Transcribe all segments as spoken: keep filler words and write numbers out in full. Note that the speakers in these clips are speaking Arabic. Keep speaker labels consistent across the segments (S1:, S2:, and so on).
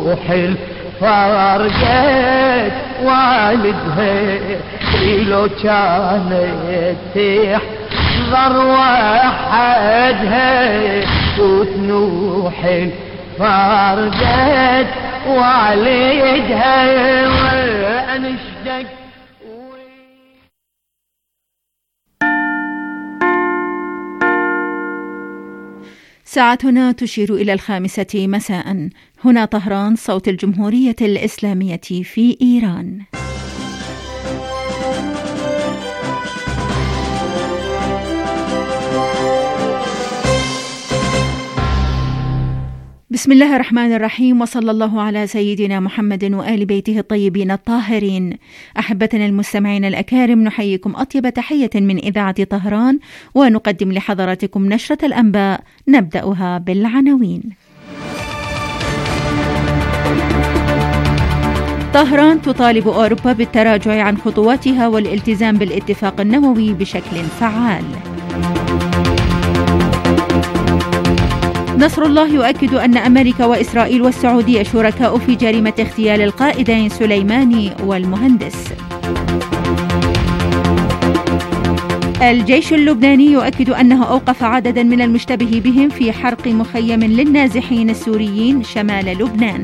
S1: تنوح الفارقت والدها لو كانت تحضر وحدها وتنوح الفارقت والدها وانشدك.
S2: ساعتنا تشير إلى الخامسة مساء. هنا طهران، صوت الجمهورية الإسلامية في إيران. بسم الله الرحمن الرحيم، وصلى الله على سيدنا محمد وآل بيته الطيبين الطاهرين. أحبتنا المستمعين الأكارم، نحييكم أطيب تحية من إذاعة طهران، ونقدم لحضراتكم نشرة الأنباء نبدأها بالعناوين. طهران تطالب أوروبا بالتراجع عن خطواتها والالتزام بالاتفاق النووي بشكل فعال. نصر الله يؤكد أن أمريكا وإسرائيل والسعودية شركاء في جريمة اغتيال القائدين سليماني والمهندس. الجيش اللبناني يؤكد أنه أوقف عددا من المشتبه بهم في حرق مخيم للنازحين السوريين شمال لبنان.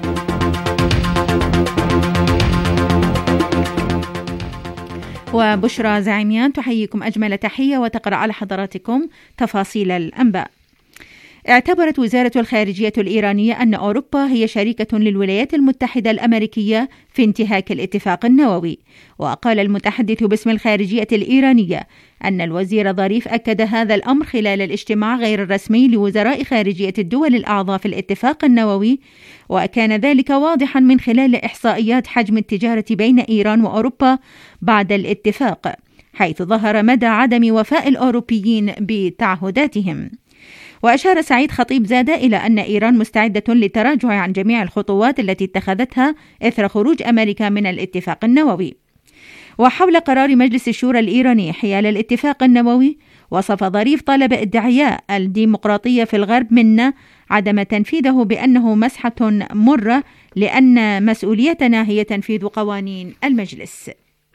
S2: وبشرى زعيميان تحييكم أجمل تحية وتقرأ على حضراتكم تفاصيل الأنباء. اعتبرت وزارة الخارجية الإيرانية أن أوروبا هي شريكة للولايات المتحدة الأمريكية في انتهاك الاتفاق النووي. وقال المتحدث باسم الخارجية الإيرانية أن الوزير ظريف أكد هذا الأمر خلال الاجتماع غير الرسمي لوزراء خارجية الدول الأعضاء في الاتفاق النووي، وكان ذلك واضحا من خلال إحصائيات حجم التجارة بين إيران وأوروبا بعد الاتفاق، حيث ظهر مدى عدم وفاء الأوروبيين بتعهداتهم. وأشار سعيد خطيب زادة إلى أن إيران مستعدة للتراجع عن جميع الخطوات التي اتخذتها إثر خروج أمريكا من الاتفاق النووي. وحول قرار مجلس الشورى الإيراني حيال الاتفاق النووي، وصف ظريف طلب ادعياء الديمقراطية في الغرب منا عدم تنفيذه بأنه مسحة مرة، لأن مسؤوليتنا هي تنفيذ قوانين المجلس.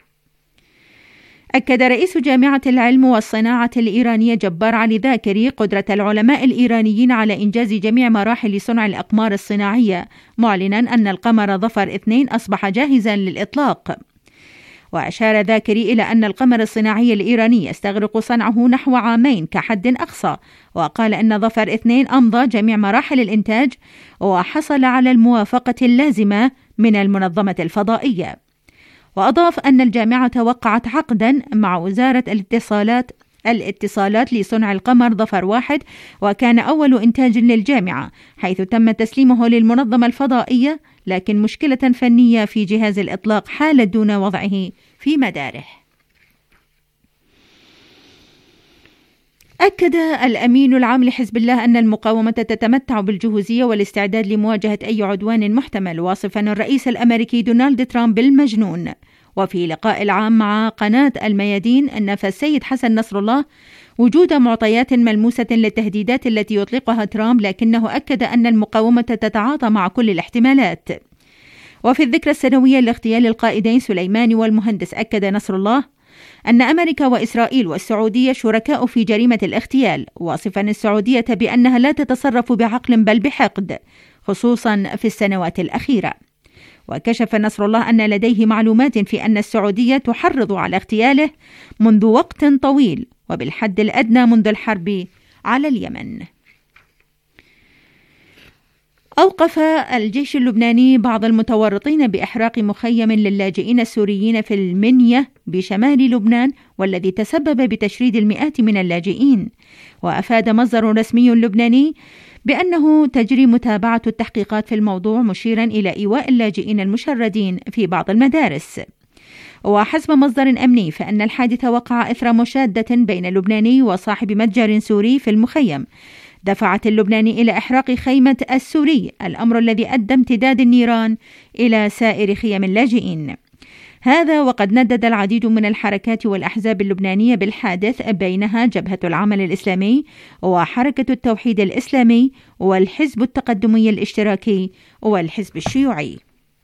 S2: أكد رئيس جامعة العلم والصناعة الإيرانية جبار علي ذاكري قدرة العلماء الإيرانيين على إنجاز جميع مراحل صنع الأقمار الصناعية، معلنا أن القمر ظفر اثنين أصبح جاهزا للإطلاق. وأشار ذاكري إلى أن القمر الصناعي الإيراني يستغرق صنعه نحو عامين كحد أقصى، وقال أن ظفر اثنين أمضى جميع مراحل الإنتاج وحصل على الموافقة اللازمة من المنظمة الفضائية. وأضاف أن الجامعة وقعت عقدا مع وزارة الاتصالات الاتصالات لصنع القمر ظفر واحد، وكان أول إنتاج للجامعة، حيث تم تسليمه للمنظمة الفضائية، لكن مشكلة فنية في جهاز الإطلاق حالت دون وضعه في مداره. أكد الأمين العام لحزب الله أن المقاومة تتمتع بالجهوزية والاستعداد لمواجهة أي عدوان محتمل، واصفا الرئيس الأمريكي دونالد ترامب بالمجنون. وفي لقاء العام مع قناة الميادين، نفى السيد حسن نصر الله وجود معطيات ملموسة للتهديدات التي يطلقها ترامب، لكنه أكد أن المقاومة تتعاطى مع كل الاحتمالات. وفي الذكرى السنوية لاغتيال القائدين سليماني والمهندس، أكد نصر الله أن أمريكا وإسرائيل والسعودية شركاء في جريمة الاغتيال، واصفا السعودية بأنها لا تتصرف بعقل بل بحقد، خصوصا في السنوات الأخيرة. وكشف نصر الله أن لديه معلومات في أن السعودية تحرض على اغتياله منذ وقت طويل، وبالحد الأدنى منذ الحرب على اليمن. أوقف الجيش اللبناني بعض المتورطين بإحراق مخيم للاجئين السوريين في المنية بشمال لبنان، والذي تسبب بتشريد المئات من اللاجئين. وأفاد مصدر رسمي لبناني بأنه تجري متابعة التحقيقات في الموضوع، مشيرا إلى إيواء اللاجئين المشردين في بعض المدارس. وحسب مصدر أمني فإن الحادث وقع إثر مشادة بين لبناني وصاحب متجر سوري في المخيم، دفعت اللبناني إلى إحراق خيمة السوري، الأمر الذي أدى امتداد النيران إلى سائر خيم اللاجئين. هذا وقد ندد العديد من الحركات والأحزاب اللبنانية بالحادث، بينها جبهة العمل الإسلامي وحركة التوحيد الإسلامي والحزب التقدمي الاشتراكي والحزب الشيوعي.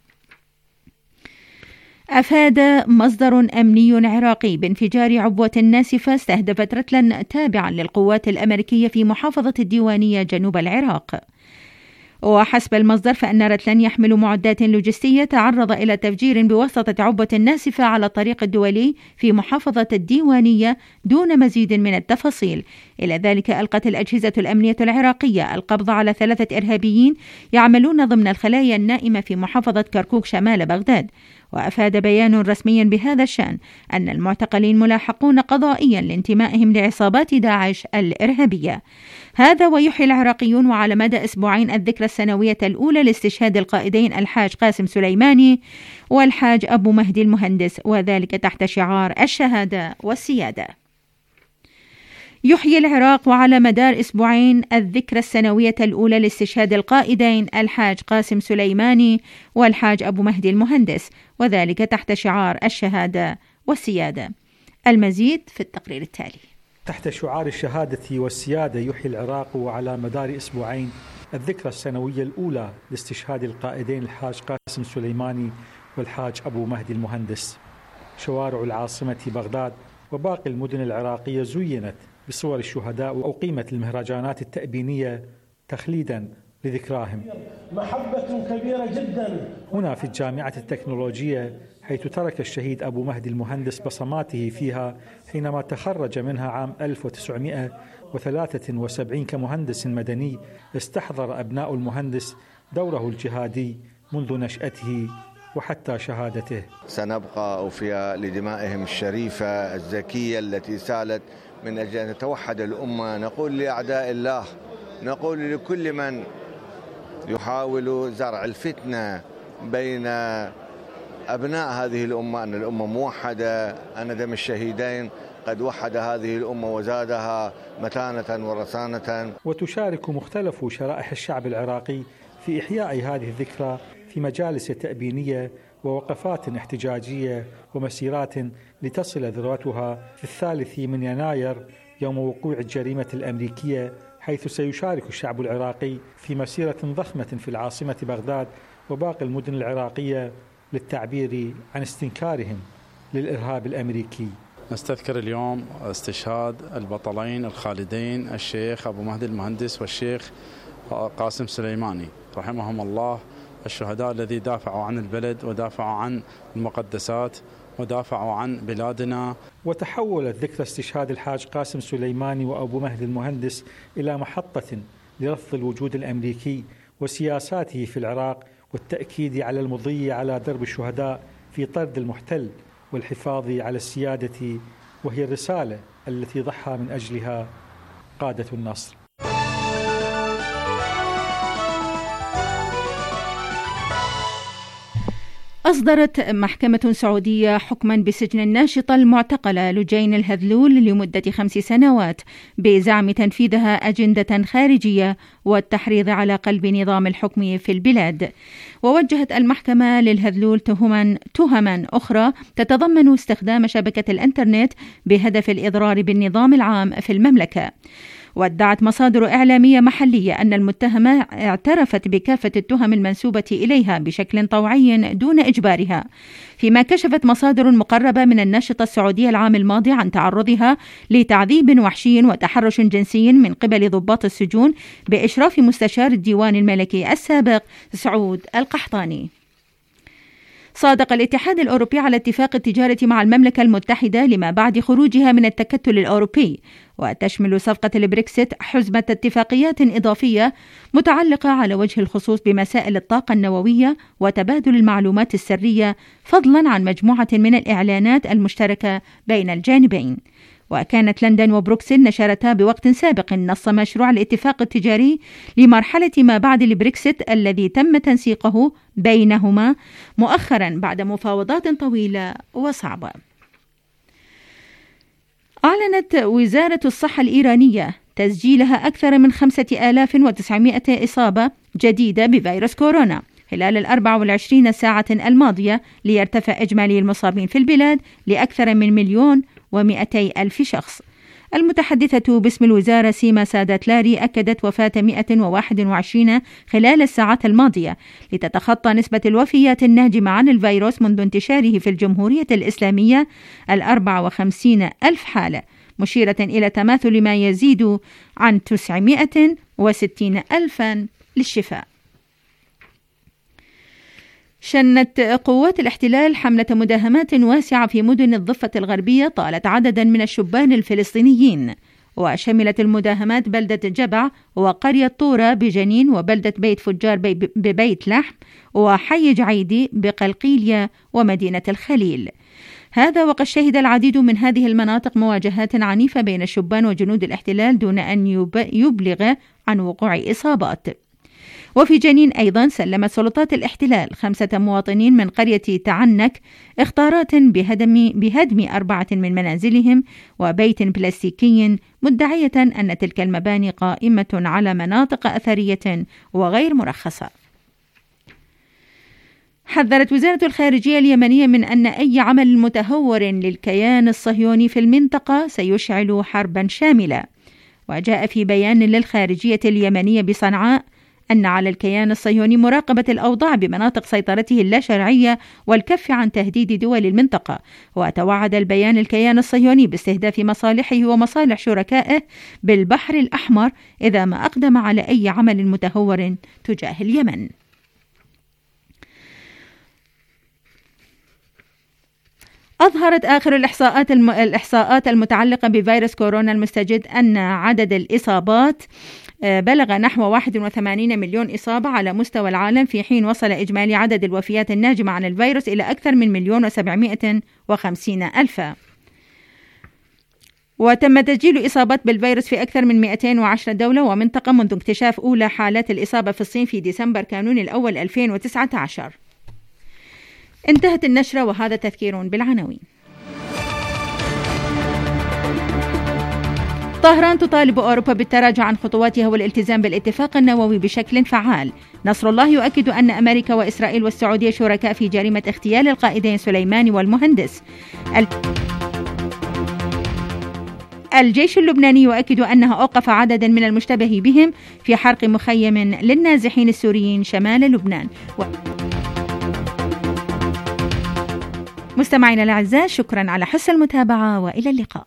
S2: أفاد مصدر أمني عراقي بانفجار عبوة ناسفة استهدفت رتلا تابعا للقوات الأمريكية في محافظة الديوانية جنوب العراق. وحسب المصدر فإن رتلا يحمل معدات لوجستية تعرض إلى تفجير بواسطة عبوة ناسفة على الطريق الدولي في محافظة الديوانية دون مزيد من التفاصيل. إلى ذلك ألقت الأجهزة الأمنية العراقية القبض على ثلاثة إرهابيين يعملون ضمن الخلايا النائمة في محافظة كركوك شمال بغداد. وأفاد بيان رسمي بهذا الشأن أن المعتقلين ملاحقون قضائيا لانتمائهم لعصابات داعش الإرهابية. هذا ويحيي العراقيون وعلى مدى أسبوعين الذكرى السنوية الأولى لاستشهاد القائدين الحاج قاسم سليماني والحاج أبو مهدي المهندس، وذلك تحت شعار الشهادة والسيادة. يحيي العراق وعلى مدار أسبوعين الذكرى السنوية الأولى لاستشهاد القائدين الحاج قاسم سليماني والحاج أبو مهدي المهندس، وذلك تحت شعار الشهادة والسيادة. المزيد في التقرير التالي.
S3: تحت شعار الشهادة والسيادة يحيي العراق وعلى مدار أسبوعين الذكرى السنوية الأولى لاستشهاد القائدين الحاج قاسم سليماني والحاج أبو مهدي المهندس. شوارع العاصمة بغداد وباقي المدن العراقية زينت بصور الشهداء وأقيمت المهرجانات التأبينية تخليدا لذكراهم.
S4: محبة كبيرة جدا
S3: هنا في الجامعة التكنولوجية، حيث ترك الشهيد أبو مهدي المهندس بصماته فيها حينما تخرج منها عام ألف وتسعمائة وثلاثة وسبعين كمهندس مدني. استحضر أبناء المهندس دوره الجهادي منذ نشأته وحتى شهادته.
S5: سنبقى أوفياء لدمائهم الشريفة الزكية التي سالت من أجل أن تتوحد الأمة. نقول لأعداء الله، نقول لكل من يحاول زرع الفتنة بين أبناء هذه الأمة أن الأمة موحدة، أن دم الشهيدين قد وحد هذه الأمة وزادها متانة ورصانة.
S3: وتشارك مختلف شرائح الشعب العراقي في إحياء هذه الذكرى في مجالس تأبينية ووقفات احتجاجية ومسيرات لتصل ذروتها في الثالث من يناير يوم وقوع الجريمة الأمريكية، حيث سيشارك الشعب العراقي في مسيرة ضخمة في العاصمة بغداد وباقي المدن العراقية للتعبير عن استنكارهم للإرهاب الأمريكي.
S6: نستذكر اليوم استشهاد البطلين الخالدين الشيخ أبو مهدي المهندس والشيخ قاسم سليماني رحمهم الله، الشهداء الذي دافعوا عن البلد ودافعوا عن المقدسات ودافعوا عن بلادنا.
S3: وتحولت ذكرى استشهاد الحاج قاسم سليماني وأبو مهدي المهندس إلى محطة لرفض الوجود الأمريكي وسياساته في العراق والتأكيد على المضي على درب الشهداء في طرد المحتل والحفاظ على السيادة، وهي الرسالة التي ضحى من أجلها قادة النصر.
S2: أصدرت محكمة سعودية حكما بسجن الناشطة المعتقلة لجين الهذلول لمدة خمس سنوات بزعم تنفيذها أجندة خارجية والتحريض على قلب نظام الحكم في البلاد. ووجهت المحكمة للهذلول تهما تهما أخرى تتضمن استخدام شبكة الإنترنت بهدف الإضرار بالنظام العام في المملكة. وادعت مصادر إعلامية محلية أن المتهمة اعترفت بكافة التهم المنسوبة إليها بشكل طوعي دون إجبارها، فيما كشفت مصادر مقربة من الناشطة السعودية العام الماضي عن تعرضها لتعذيب وحشي وتحرش جنسي من قبل ضباط السجون بإشراف مستشار الديوان الملكي السابق سعود القحطاني. صادق الاتحاد الأوروبي على اتفاق التجارة مع المملكة المتحدة لما بعد خروجها من التكتل الأوروبي، وتشمل صفقة البريكسيت حزمة اتفاقيات إضافية متعلقة على وجه الخصوص بمسائل الطاقة النووية وتبادل المعلومات السرية، فضلا عن مجموعة من الإعلانات المشتركة بين الجانبين. وكانت لندن وبروكسل نشرتا بوقت سابق نص مشروع الاتفاق التجاري لمرحلة ما بعد البريكسيت الذي تم تنسيقه بينهما مؤخرا بعد مفاوضات طويلة وصعبة. أعلنت وزارة الصحة الإيرانية تسجيلها أكثر من خمسة آلاف وتسعمائة إصابة جديدة بفيروس كورونا، خلال الأربع والعشرين ساعة الماضية، ليرتفع إجمالي المصابين في البلاد لأكثر من مليون ومئتي ألف شخص. المتحدثة باسم الوزارة سيما سادات لاري أكدت وفاة مئة وواحد وعشرين خلال الساعات الماضية، لتتخطى نسبة الوفيات الناجمة عن الفيروس منذ انتشاره في الجمهورية الإسلامية الأربع وخمسين ألف حالة، مشيرة إلى تماثل ما يزيد عن تسعمائة وستين ألفا للشفاء. شنت قوات الاحتلال حملة مداهمات واسعة في مدن الضفة الغربية طالت عددا من الشبان الفلسطينيين، وشملت المداهمات بلدة جبع وقرية طورة بجنين وبلدة بيت فجار ببيت لحم وحي جعيدي بقلقيلية ومدينة الخليل. هذا وقد شهد العديد من هذه المناطق مواجهات عنيفة بين الشبان وجنود الاحتلال دون أن يبلغ عن وقوع إصابات. وفي جنين أيضا سلمت سلطات الاحتلال خمسة مواطنين من قرية تعنك اختارات بهدم, بهدم أربعة من منازلهم وبيت بلاستيكي، مدعية أن تلك المباني قائمة على مناطق أثرية وغير مرخصة. حذرت وزارة الخارجية اليمنية من أن أي عمل متهور للكيان الصهيوني في المنطقة سيشعل حربا شاملة. وجاء في بيان للخارجية اليمنية بصنعاء أن على الكيان الصهيوني مراقبة الأوضاع بمناطق سيطرته اللاشرعية والكف عن تهديد دول المنطقة. وتوعد البيان الكيان الصهيوني باستهداف مصالحه ومصالح شركائه بالبحر الأحمر إذا ما أقدم على أي عمل متهور تجاه اليمن. أظهرت آخر الإحصاءات الم... الإحصاءات المتعلقة بفيروس كورونا المستجد أن عدد الإصابات بلغ نحو واحد وثمانين مليون إصابة على مستوى العالم، في حين وصل إجمالي عدد الوفيات الناجمة عن الفيروس إلى أكثر من مليون وسبعمائة وخمسين ألفا. وتم تسجيل إصابات بالفيروس في أكثر من مئتين وعشرة دولة ومنطقة منذ اكتشاف أولى حالات الإصابة في الصين في ديسمبر كانون الأول ألفين وتسعة عشر. انتهت النشرة وهذا تذكير بالعناوين. طهران تطالب أوروبا بالتراجع عن خطواتها والالتزام بالاتفاق النووي بشكل فعال. نصر الله يؤكد أن أمريكا وإسرائيل والسعودية شركاء في جريمة اغتيال القائدين سليماني والمهندس. الجيش اللبناني يؤكد أنه أوقف عددا من المشتبه بهم في حرق مخيم للنازحين السوريين شمال لبنان. و... مستمعينا الأعزاء، شكرا على حسن المتابعة وإلى اللقاء.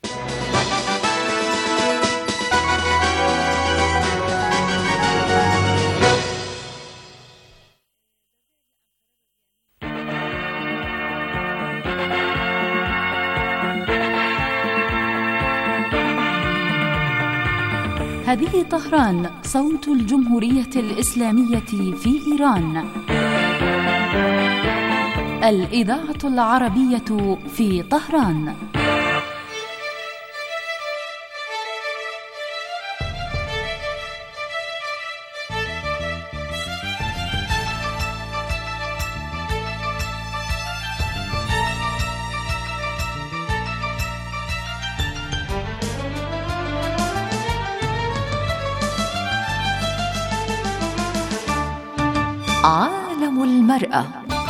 S7: هذه طهران، صوت الجمهورية الإسلامية في إيران. الإذاعة العربية في طهران. عالم المرأة.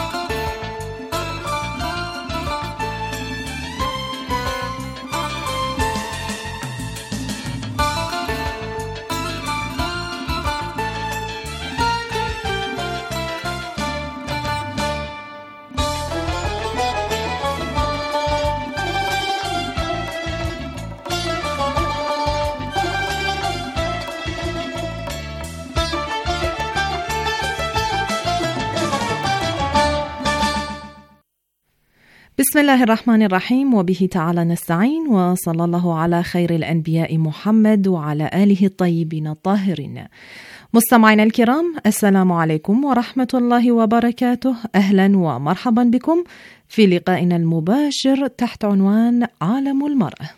S8: بسم الله الرحمن الرحيم، وبه تعالى نستعين، وصلى الله على خير الأنبياء محمد وعلى آله الطيبين الطاهرين. مستمعينا الكرام، السلام عليكم ورحمة الله وبركاته. أهلا ومرحبا بكم في لقائنا المباشر تحت عنوان عالم المرأة.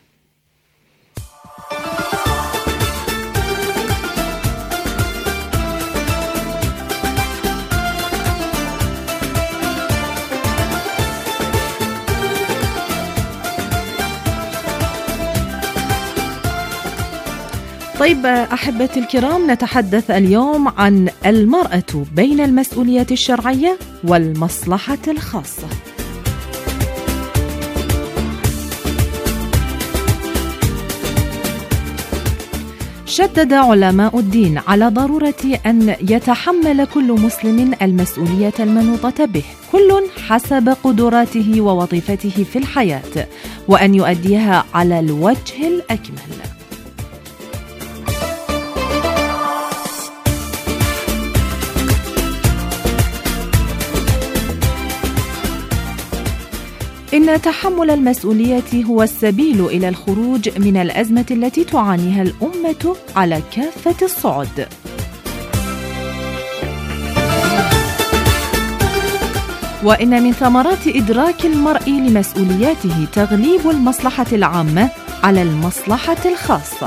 S8: طيب أحبتي الكرام، نتحدث اليوم عن المرأة بين المسؤولية الشرعية والمصلحة الخاصة. شدد علماء الدين على ضرورة أن يتحمل كل مسلم المسؤولية المنوطة به، كل حسب قدراته ووظيفته في الحياة، وأن يؤديها على الوجه الأكمل. إن تحمل المسؤولية هو السبيل إلى الخروج من الأزمة التي تعانيها الأمة على كافة الصعد. وإن من ثمرات إدراك المرء لمسؤولياته تغليب المصلحة العامة على المصلحة الخاصة.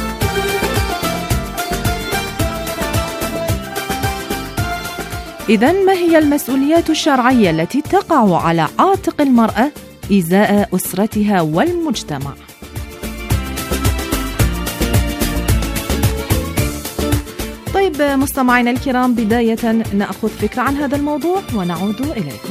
S8: إذن ما هي المسؤوليات الشرعية التي تقع على عاتق المرأة إزاء أسرتها والمجتمع؟ طيب مستمعينا الكرام، بداية نأخذ فكرة عن هذا الموضوع ونعود إليكم.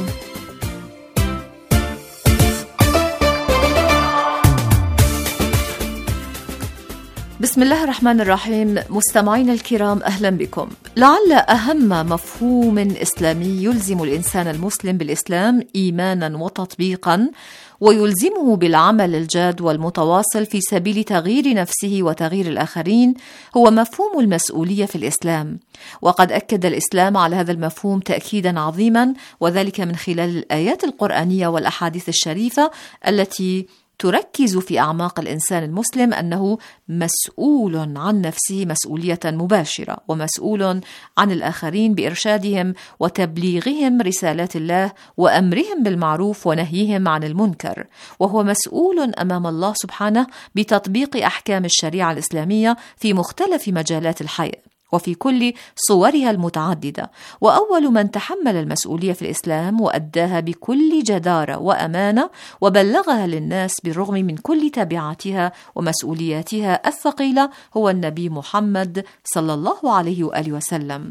S9: بسم الله الرحمن الرحيم. مستمعينا الكرام، أهلا بكم. لعل أهم مفهوم إسلامي يلزم الإنسان المسلم بالإسلام إيمانا وتطبيقا، ويلزمه بالعمل الجاد والمتواصل في سبيل تغيير نفسه وتغيير الآخرين، هو مفهوم المسؤولية في الإسلام. وقد أكد الإسلام على هذا المفهوم تأكيدا عظيما، وذلك من خلال الآيات القرآنية والأحاديث الشريفة التي تركز في أعماق الإنسان المسلم أنه مسؤول عن نفسه مسؤولية مباشرة، ومسؤول عن الآخرين بإرشادهم وتبليغهم رسالات الله وأمرهم بالمعروف ونهيهم عن المنكر، وهو مسؤول أمام الله سبحانه بتطبيق أحكام الشريعة الإسلامية في مختلف مجالات الحياة وفي كل صورها المتعددة. وأول من تحمل المسؤولية في الإسلام وأداها بكل جدارة وأمانة وبلغها للناس بالرغم من كل تبعاتها ومسؤولياتها الثقيلة هو النبي محمد صلى الله عليه وآله وسلم.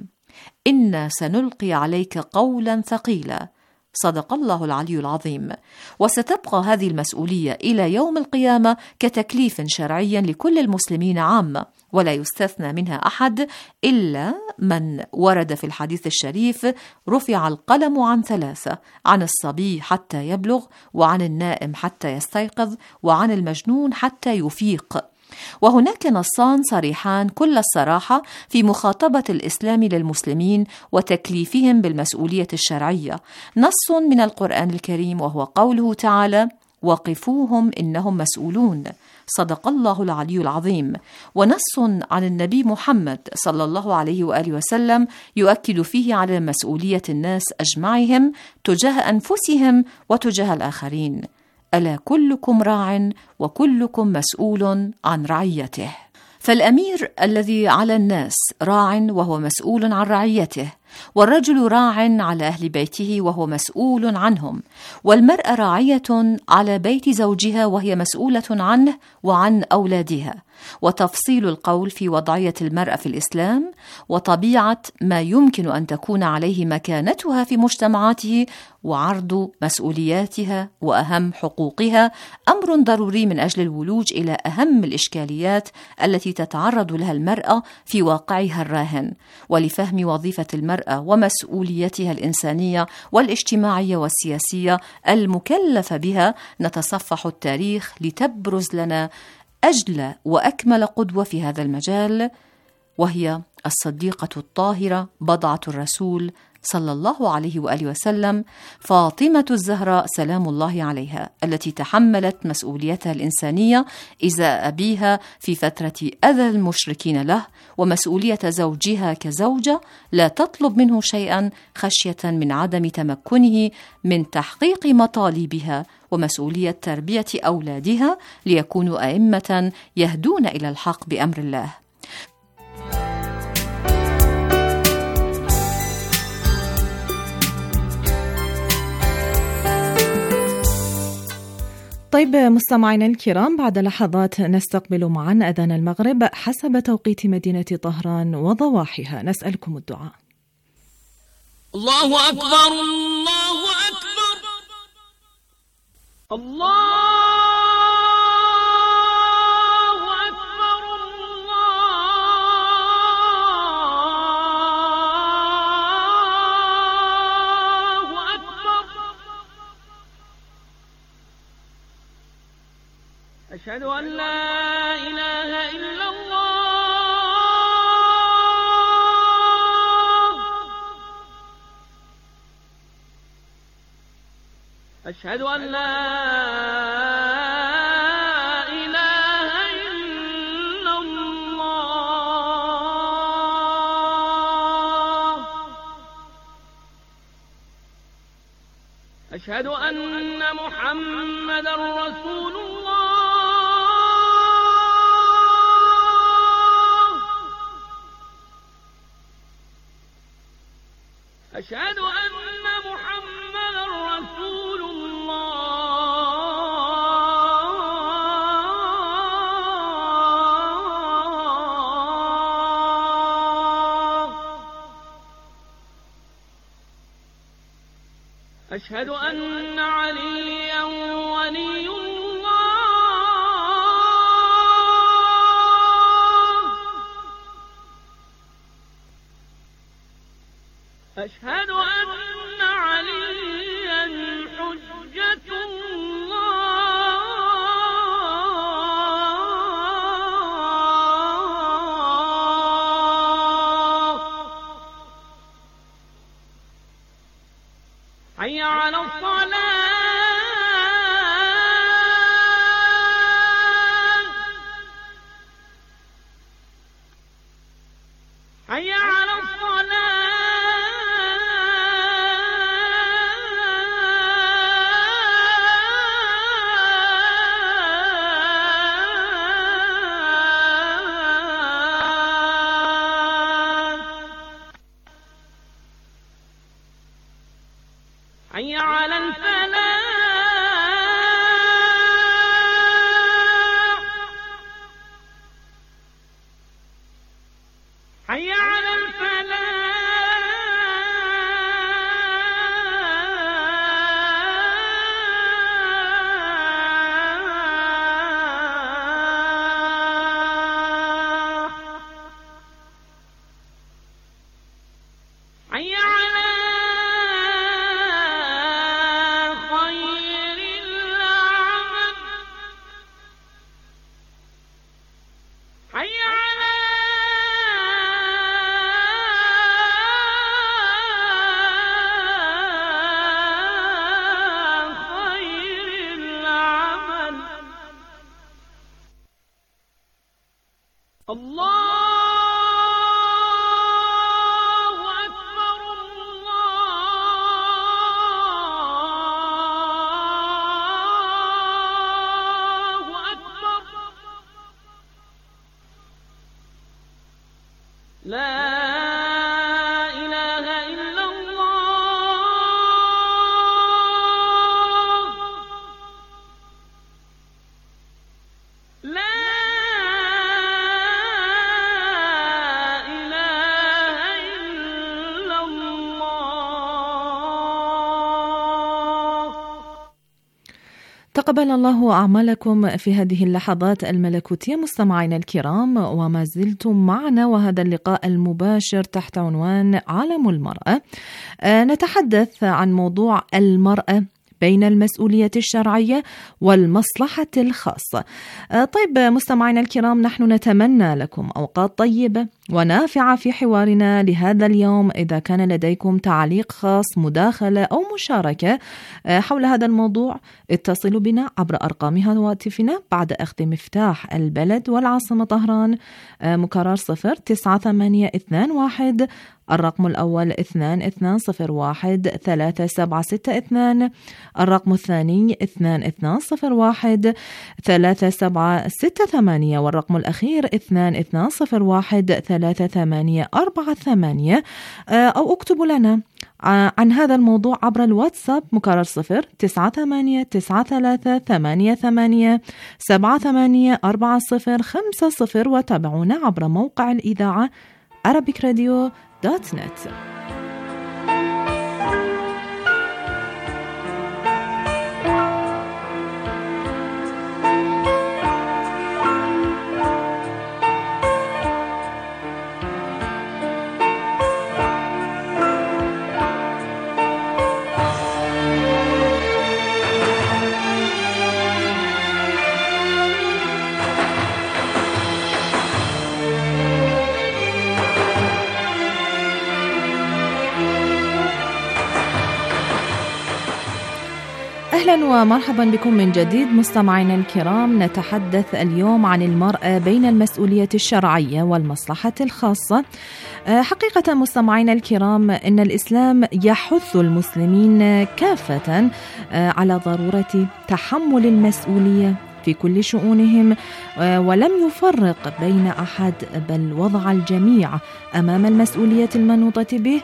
S9: إنا سنلقي عليك قولا ثقيلا، صدق الله العلي العظيم. وستبقى هذه المسؤولية إلى يوم القيامة كتكليف شرعي لكل المسلمين عامة، ولا يستثنى منها أحد إلا من ورد في الحديث الشريف: رفع القلم عن ثلاثة، عن الصبي حتى يبلغ، وعن النائم حتى يستيقظ، وعن المجنون حتى يفيق. وهناك نصان صريحان كل الصراحة في مخاطبة الإسلام للمسلمين وتكليفهم بالمسؤولية الشرعية. نص من القرآن الكريم وهو قوله تعالى: وقفوهم إنهم مسؤولون، صدق الله العلي العظيم. ونص عن النبي محمد صلى الله عليه وآله وسلم يؤكد فيه على مسؤولية الناس أجمعهم تجاه أنفسهم وتجاه الآخرين: ألا كلكم راع وكلكم مسؤول عن رعيته. فالأمير الذي على الناس راع وهو مسؤول عن رعيته، والرجل راع على أهل بيته وهو مسؤول عنهم، والمرأة راعية على بيت زوجها وهي مسؤولة عنه وعن أولادها. وتفصيل القول في وضعية المرأة في الإسلام وطبيعة ما يمكن أن تكون عليه مكانتها في مجتمعاته وعرض مسؤولياتها وأهم حقوقها أمر ضروري من أجل الولوج إلى أهم الإشكاليات التي تتعرض لها المرأة في واقعها الراهن، ولفهم وظيفة المرأة ومسؤوليتها الإنسانية والاجتماعية والسياسية المكلفة بها نتصفح التاريخ لتبرز لنا أجل وأكمل قدوة في هذا المجال، وهي الصديقة الطاهرة بضعة الرسول صلى الله عليه وآله وسلم، فاطمة الزهراء سلام الله عليها، التي تحملت مسؤوليتها الإنسانية إزاء أبيها في فترة أذى المشركين له، ومسؤولية زوجها كزوجة لا تطلب منه شيئا خشية من عدم تمكنه من تحقيق مطالبها، ومسؤولية تربية أولادها ليكونوا أئمة يهدون إلى الحق بأمر الله.
S8: طيب مستمعينا الكرام، بعد لحظات نستقبل معا أذان المغرب حسب توقيت مدينة طهران وضواحيها. نسألكم الدعاء.
S10: الله أكبر الله أكبر الله أشهد أن لا إله إلا الله أشهد أن لا إله إلا الله أشهد أن محمدا رسول الله أشهد أن محمدا رسول الله أشهد أن عليا ولي أشهد أن عليا حجة الله حي على الصلاة حي على الصلاة حي على الفلاح حي على الفلاح حي على الله أكبر الله أكبر لا إله إلا الله لا
S8: تقبل الله أعمالكم في هذه اللحظات الملكوتية. مستمعينا الكرام، وما زلتم معنا وهذا اللقاء المباشر تحت عنوان عالم المرأة. نتحدث عن موضوع المرأة بين المسؤولية الشرعية والمصلحة الخاصة. طيب مستمعينا الكرام، نحن نتمنى لكم أوقات طيبة ونافعة في حوارنا لهذا اليوم. إذا كان لديكم تعليق خاص، مداخلة أو مشاركة حول هذا الموضوع، اتصلوا بنا عبر أرقام هواتفنا بعد أخذ مفتاح البلد والعاصمة طهران، مكرر صفر تسعة ثمانية اثنان واحد، الرقم الأول اثنان اثنان صفر واحد ثلاثة سبعة ستة اثنان، الرقم الثاني اثنان اثنان صفر واحد ثلاثة سبعة ستة ثمانية، والرقم الأخير اثنان اثنان صفر واحد ثلاثة ثمانية أربعة ثمانية. أو اكتبوا لنا عن هذا الموضوع عبر الواتساب مكرر صفر تسعة ثمانية تسعة ثلاثة ثمانية ثمانية سبعة ثمانية أربعة صفر خمسة صفر، وتابعونا عبر موقع الإذاعة arabic radio دوت نت. أهلا ومرحبا بكم من جديد مستمعينا الكرام. نتحدث اليوم عن المرأة بين المسؤولية الشرعية والمصلحة الخاصة. حقيقة مستمعينا الكرام أن الإسلام يحث المسلمين كافة على ضرورة تحمل المسؤولية في كل شؤونهم، ولم يفرق بين أحد، بل وضع الجميع أمام المسؤولية المنوطة به،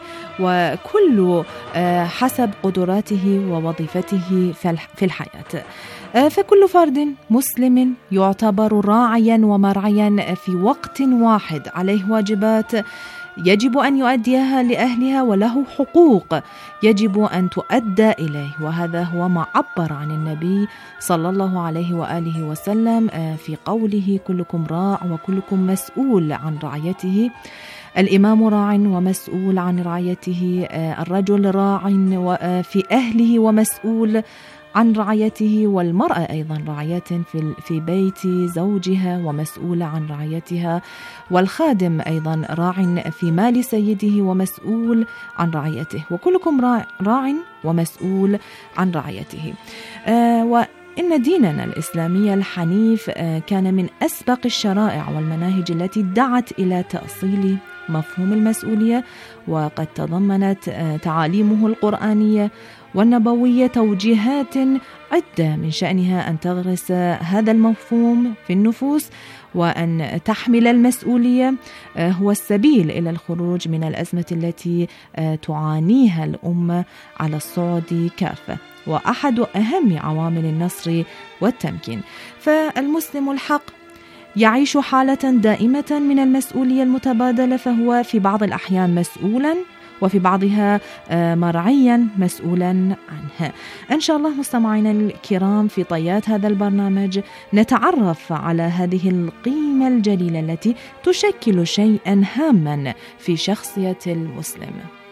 S8: وكل حسب قدراته ووظيفته في الحياة. فكل فرد مسلم يعتبر راعيا ومرعيا في وقت واحد، عليه واجبات يجب أن يؤديها لأهلها، وله حقوق يجب أن تؤدى إليه، وهذا هو ما عبر عن النبي صلى الله عليه وآله وسلم في قوله كلكم راع وكلكم مسؤول عن رعيته. الإمام راع ومسؤول عن رعيته، الرجل راع في أهله ومسؤول عن رعيته، والمرأة أيضا راعية في في بيت زوجها ومسؤولة عن رعيتها، والخادم أيضا راع في مال سيده ومسؤول عن رعيته، وكلكم راع, راع ومسؤول عن رعيته. آه وإن ديننا الإسلامي الحنيف آه كان من أسبق الشرائع والمناهج التي دعت إلى تأصيل مفهوم المسؤولية، وقد تضمنت آه تعاليمه القرآنية والنبوية توجيهات عدة من شأنها أن تغرس هذا المفهوم في النفوس، وأن تحمل المسؤولية هو السبيل إلى الخروج من الأزمة التي تعانيها الأمة على الصعد كافة، وأحد أهم عوامل النصر والتمكين. فالمسلم الحق يعيش حالة دائمة من المسؤولية المتبادلة، فهو في بعض الأحيان مسؤولا وفي بعضها مرعيا مسؤولا عنها. إن شاء الله مستمعينا الكرام في طيات هذا البرنامج نتعرف على هذه القيمة الجليلة التي تشكل شيئا هاما في شخصية المسلم.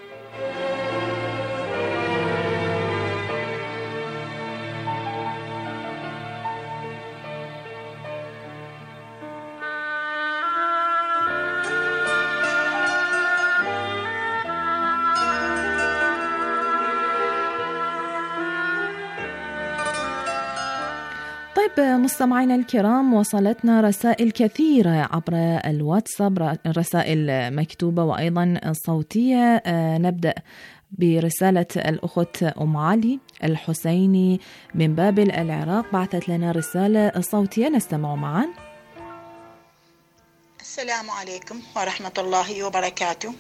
S8: طيب مستمعينا الكرام، وصلتنا رسائل كثيرة عبر الواتساب، رسائل مكتوبة وأيضا صوتية. نبدأ برسالة الأخت أم علي الحسيني من بابل العراق، بعثت لنا رسالة صوتية نستمع معا.
S11: السلام عليكم ورحمة الله وبركاته.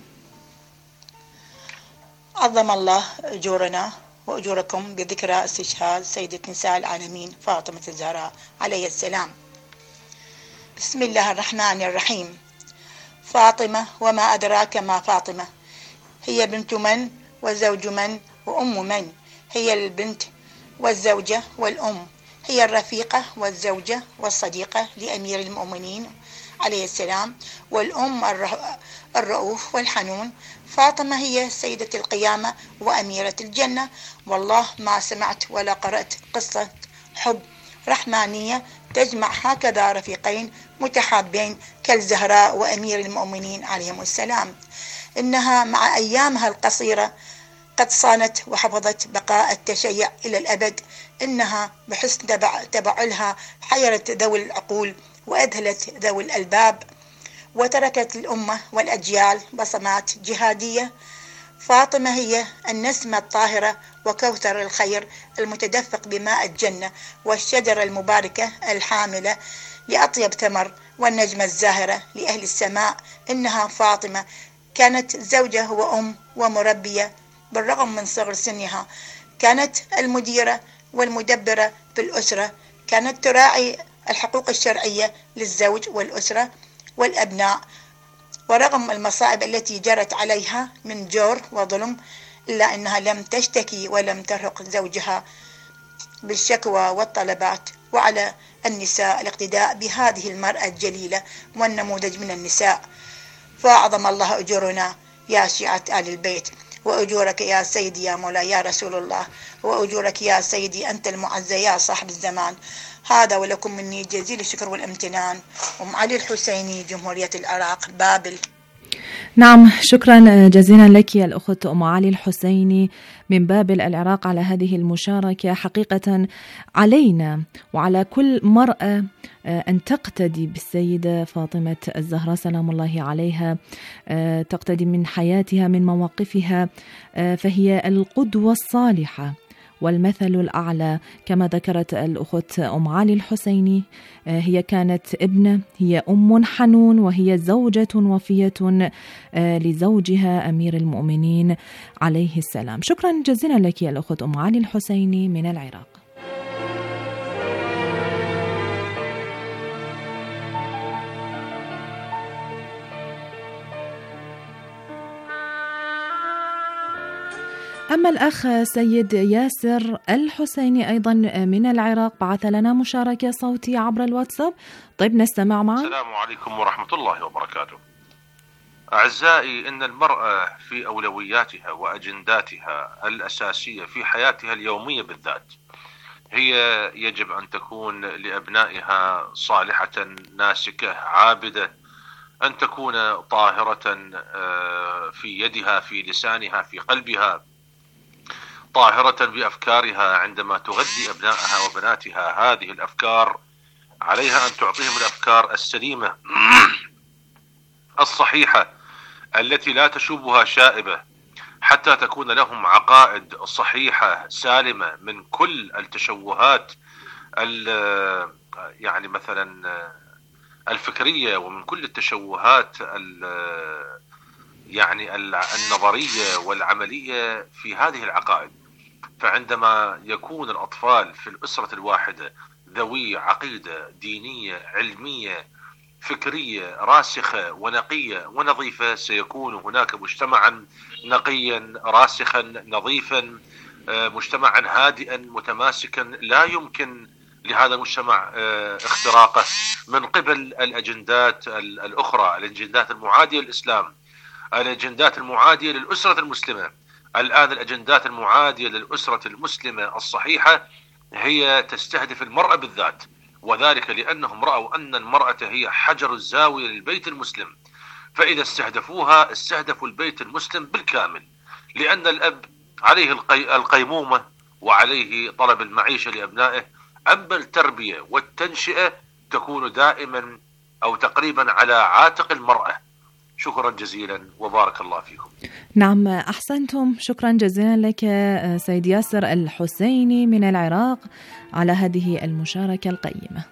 S11: عظم الله أجورنا وأجوركم بذكرى استشهاد سيدة نساء العالمين فاطمة الزهراء عليه السلام. بسم الله الرحمن الرحيم. فاطمة وما أدراك ما فاطمة، هي بنت من وزوج من وأم من، هي البنت والزوجة والأم، هي الرفيقة والزوجة والصديقة لأمير المؤمنين عليه السلام، والأم الرؤوف والحنون. فاطمة هي سيدة القيامة وأميرة الجنة، والله ما سمعت ولا قرأت قصة حب رحمانية تجمع هكذا رفيقين متحابين كالزهراء وأمير المؤمنين عليهم السلام. إنها مع أيامها القصيرة قد صانت وحفظت بقاء التشيع إلى الأبد. إنها بحسن تبع تبعلها حيرت ذوي العقول وأذهلت ذوي الألباب، وتركت الأمة والأجيال بصمات جهادية. فاطمة هي النسمة الطاهرة وكوثر الخير المتدفق بماء الجنة، والشجرة المباركة الحاملة لأطيب ثمر، والنجمة الزاهرة لأهل السماء. إنها فاطمة كانت زوجة وأم ومربية بالرغم من صغر سنها. كانت المديرة والمدبرة في الأسرة، كانت تراعي الحقوق الشرعية للزوج والأسرة والأبناء، ورغم المصائب التي جرت عليها من جور وظلم إلا أنها لم تشتكي ولم ترهق زوجها بالشكوى والطلبات. وعلى النساء الاقتداء بهذه المرأة الجليلة والنموذج من النساء. فأعظم الله أجورنا يا شيعة آل البيت، وأجورك يا سيدي يا مولاي يا رسول الله، وأجورك يا سيدي أنت المعز يا صاحب الزمان. هذا ولكم مني جزيل الشكر والامتنان. أم علي الحسيني، جمهورية العراق، بابل.
S8: نعم، شكرا جزيلا لك يا الأخت أم علي الحسيني من بابل العراق على هذه المشاركة. حقيقة علينا وعلى كل مرأة أن تقتدي بالسيدة فاطمة الزهراء سلام الله عليها، تقتدي من حياتها من مواقفها، فهي القدوة الصالحة والمثل الأعلى كما ذكرت الأخت أم علي الحسيني. هي كانت ابنة، هي أم حنون، وهي زوجة وفية لزوجها أمير المؤمنين عليه السلام. شكرا جزيلا لك يا الأخت أم علي الحسيني من العراق. أما الأخ سيد ياسر الحسيني أيضا من العراق بعث لنا مشاركة صوتية عبر الواتساب. طيب نستمع معا.
S12: السلام عليكم ورحمة الله وبركاته. أعزائي، إن المرأة في أولوياتها وأجنداتها الأساسية في حياتها اليومية بالذات هي يجب أن تكون لأبنائها صالحة ناسكة عابدة، أن تكون طاهرة في يدها في لسانها في قلبها، طاهرة بأفكارها عندما تغذي أبنائها وبناتها. هذه الأفكار عليها أن تعطيهم الأفكار السليمة الصحيحة التي لا تشوبها شائبة، حتى تكون لهم عقائد صحيحة سالمة من كل التشوهات يعني مثلا الفكرية، ومن كل التشوهات يعني النظرية والعملية في هذه العقائد. فعندما يكون الأطفال في الأسرة الواحدة ذوي عقيدة دينية علمية فكرية راسخة ونقية ونظيفة، سيكون هناك مجتمعا نقيا راسخا نظيفا، مجتمعا هادئا متماسكا، لا يمكن لهذا المجتمع اختراقه من قبل الأجندات الأخرى، الأجندات المعادية للإسلام، الأجندات المعادية للأسرة المسلمة. الآن الأجندات المعادية للأسرة المسلمة الصحيحة هي تستهدف المرأة بالذات، وذلك لأنهم رأوا أن المرأة هي حجر الزاوية للبيت المسلم، فإذا استهدفوها استهدفوا البيت المسلم بالكامل، لأن الأب عليه القيمومة وعليه طلب المعيشة لأبنائه، أما التربية والتنشئة تكون دائما أو تقريبا على عاتق المرأة. شكرا جزيلا وبارك الله فيكم.
S8: نعم أحسنتم، شكرا جزيلا لك سيد ياسر الحسيني من العراق على هذه المشاركة القيمة.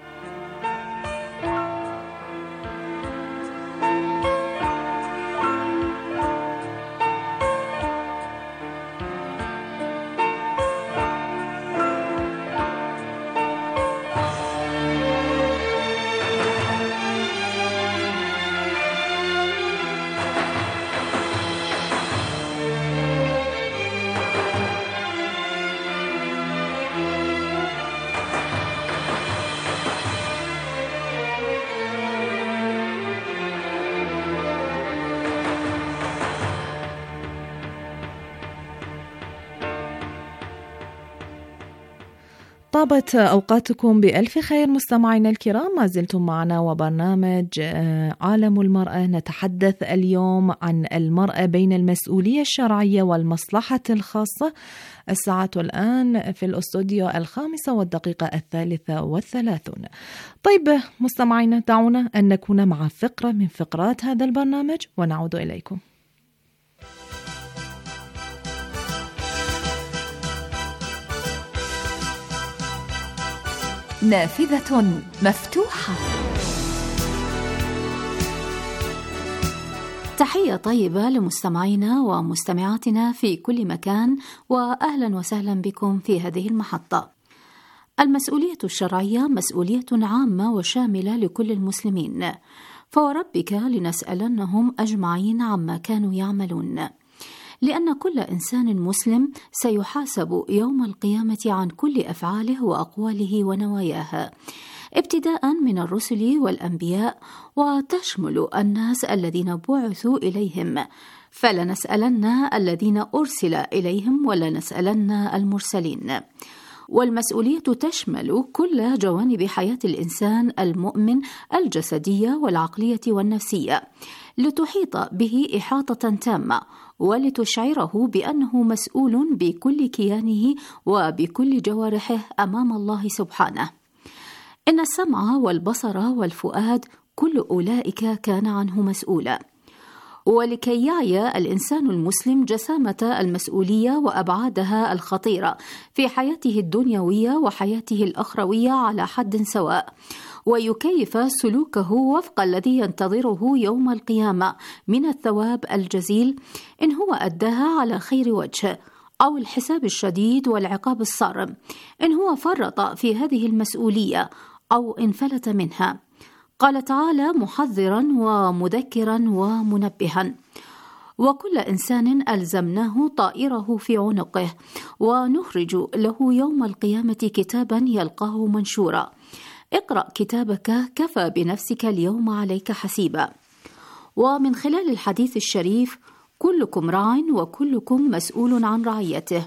S8: طابت أوقاتكم بألف خير مستمعينا الكرام، ما زلتم معنا وبرنامج عالم المرأة. نتحدث اليوم عن المرأة بين المسؤولية الشرعية والمصلحة الخاصة. الساعة الآن في الأستوديو الخامسة والدقيقة الثالثة والثلاثون. طيب مستمعينا، دعونا أن نكون مع فقرة من فقرات هذا البرنامج ونعود إليكم.
S7: نافذة مفتوحة. تحية طيبة لمستمعينا ومستمعاتنا في كل مكان، وأهلا وسهلا بكم في هذه المحطة. المسؤولية الشرعية مسؤولية عامة وشاملة لكل المسلمين، فوربك لنسألنهم أجمعين عما كانوا يعملون، لأن كل إنسان مسلم سيحاسب يوم القيامة عن كل أفعاله وأقواله ونواياه، ابتداء من الرسل والأنبياء، وتشمل الناس الذين بعثوا إليهم، فلنسألن الذين أرسل إليهم ولنسألن المرسلين. والمسؤولية تشمل كل جوانب حياة الإنسان المؤمن الجسدية والعقلية والنفسية، لتحيط به إحاطة تامة، ولتشعره بأنه مسؤول بكل كيانه وبكل جوارحه أمام الله سبحانه. إن السمع والبصر والفؤاد كل أولئك كان عنه مسؤولا. ولكي يعي الإنسان المسلم جسامة المسؤولية وأبعادها الخطيرة في حياته الدنيوية وحياته الأخروية على حد سواء، ويكيف سلوكه وفق الذي ينتظره يوم القيامة من الثواب الجزيل إن هو أداها على خير وجه، أو الحساب الشديد والعقاب الصارم إن هو فرط في هذه المسؤولية أو انفلت منها. قال تعالى محذرا ومذكرا ومنبها: وكل إنسان ألزمناه طائره في عنقه، ونخرج له يوم القيامة كتابا يلقاه منشورا، اقرأ كتابك كفى بنفسك اليوم عليك حسيبا. ومن خلال الحديث الشريف: كلكم راع وكلكم مسؤول عن رعيته.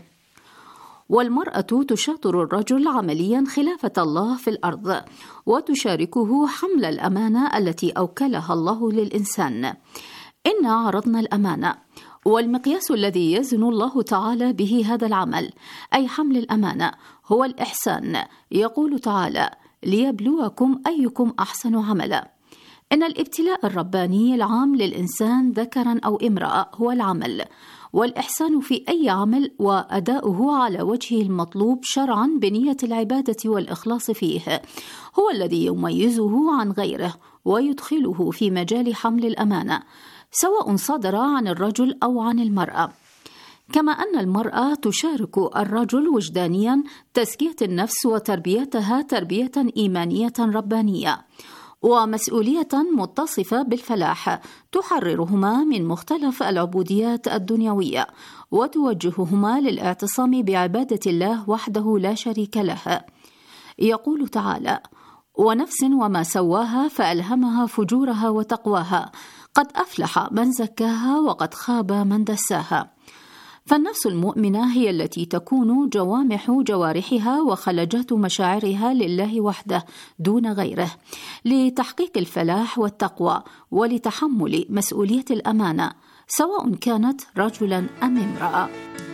S7: والمرأة تشاطر الرجل عمليا خلافة الله في الأرض، وتشاركه حمل الأمانة التي أوكلها الله للإنسان. إنا عرضنا الأمانة، والمقياس الذي يزن الله تعالى به هذا العمل أي حمل الأمانة هو الإحسان. يقول تعالى: ليبلوكم أيكم أحسن عملا. إن الابتلاء الرباني العام للإنسان ذكرا أو امرأة هو العمل، والإحسان في أي عمل وأداؤه على وجهه المطلوب شرعا بنية العبادة والإخلاص فيه هو الذي يميزه عن غيره ويدخله في مجال حمل الأمانة، سواء صدر عن الرجل أو عن المرأة. كما أن المرأة تشارك الرجل وجدانيا تزكية النفس وتربيتها تربية إيمانية ربانية، ومسؤولية متصفة بالفلاح تحررهما من مختلف العبوديات الدنيوية، وتوجههما للاعتصام بعبادة الله وحده لا شريك له. يقول تعالى: ونفس وما سواها فألهمها فجورها وتقواها، قد أفلح من زكاها وقد خاب من دساها. فالنفس المؤمنة هي التي تكون جوامح جوارحها وخلجات مشاعرها لله وحده دون غيره، لتحقيق الفلاح والتقوى ولتحمل مسؤولية الأمانة، سواء كانت رجلا أم امرأة.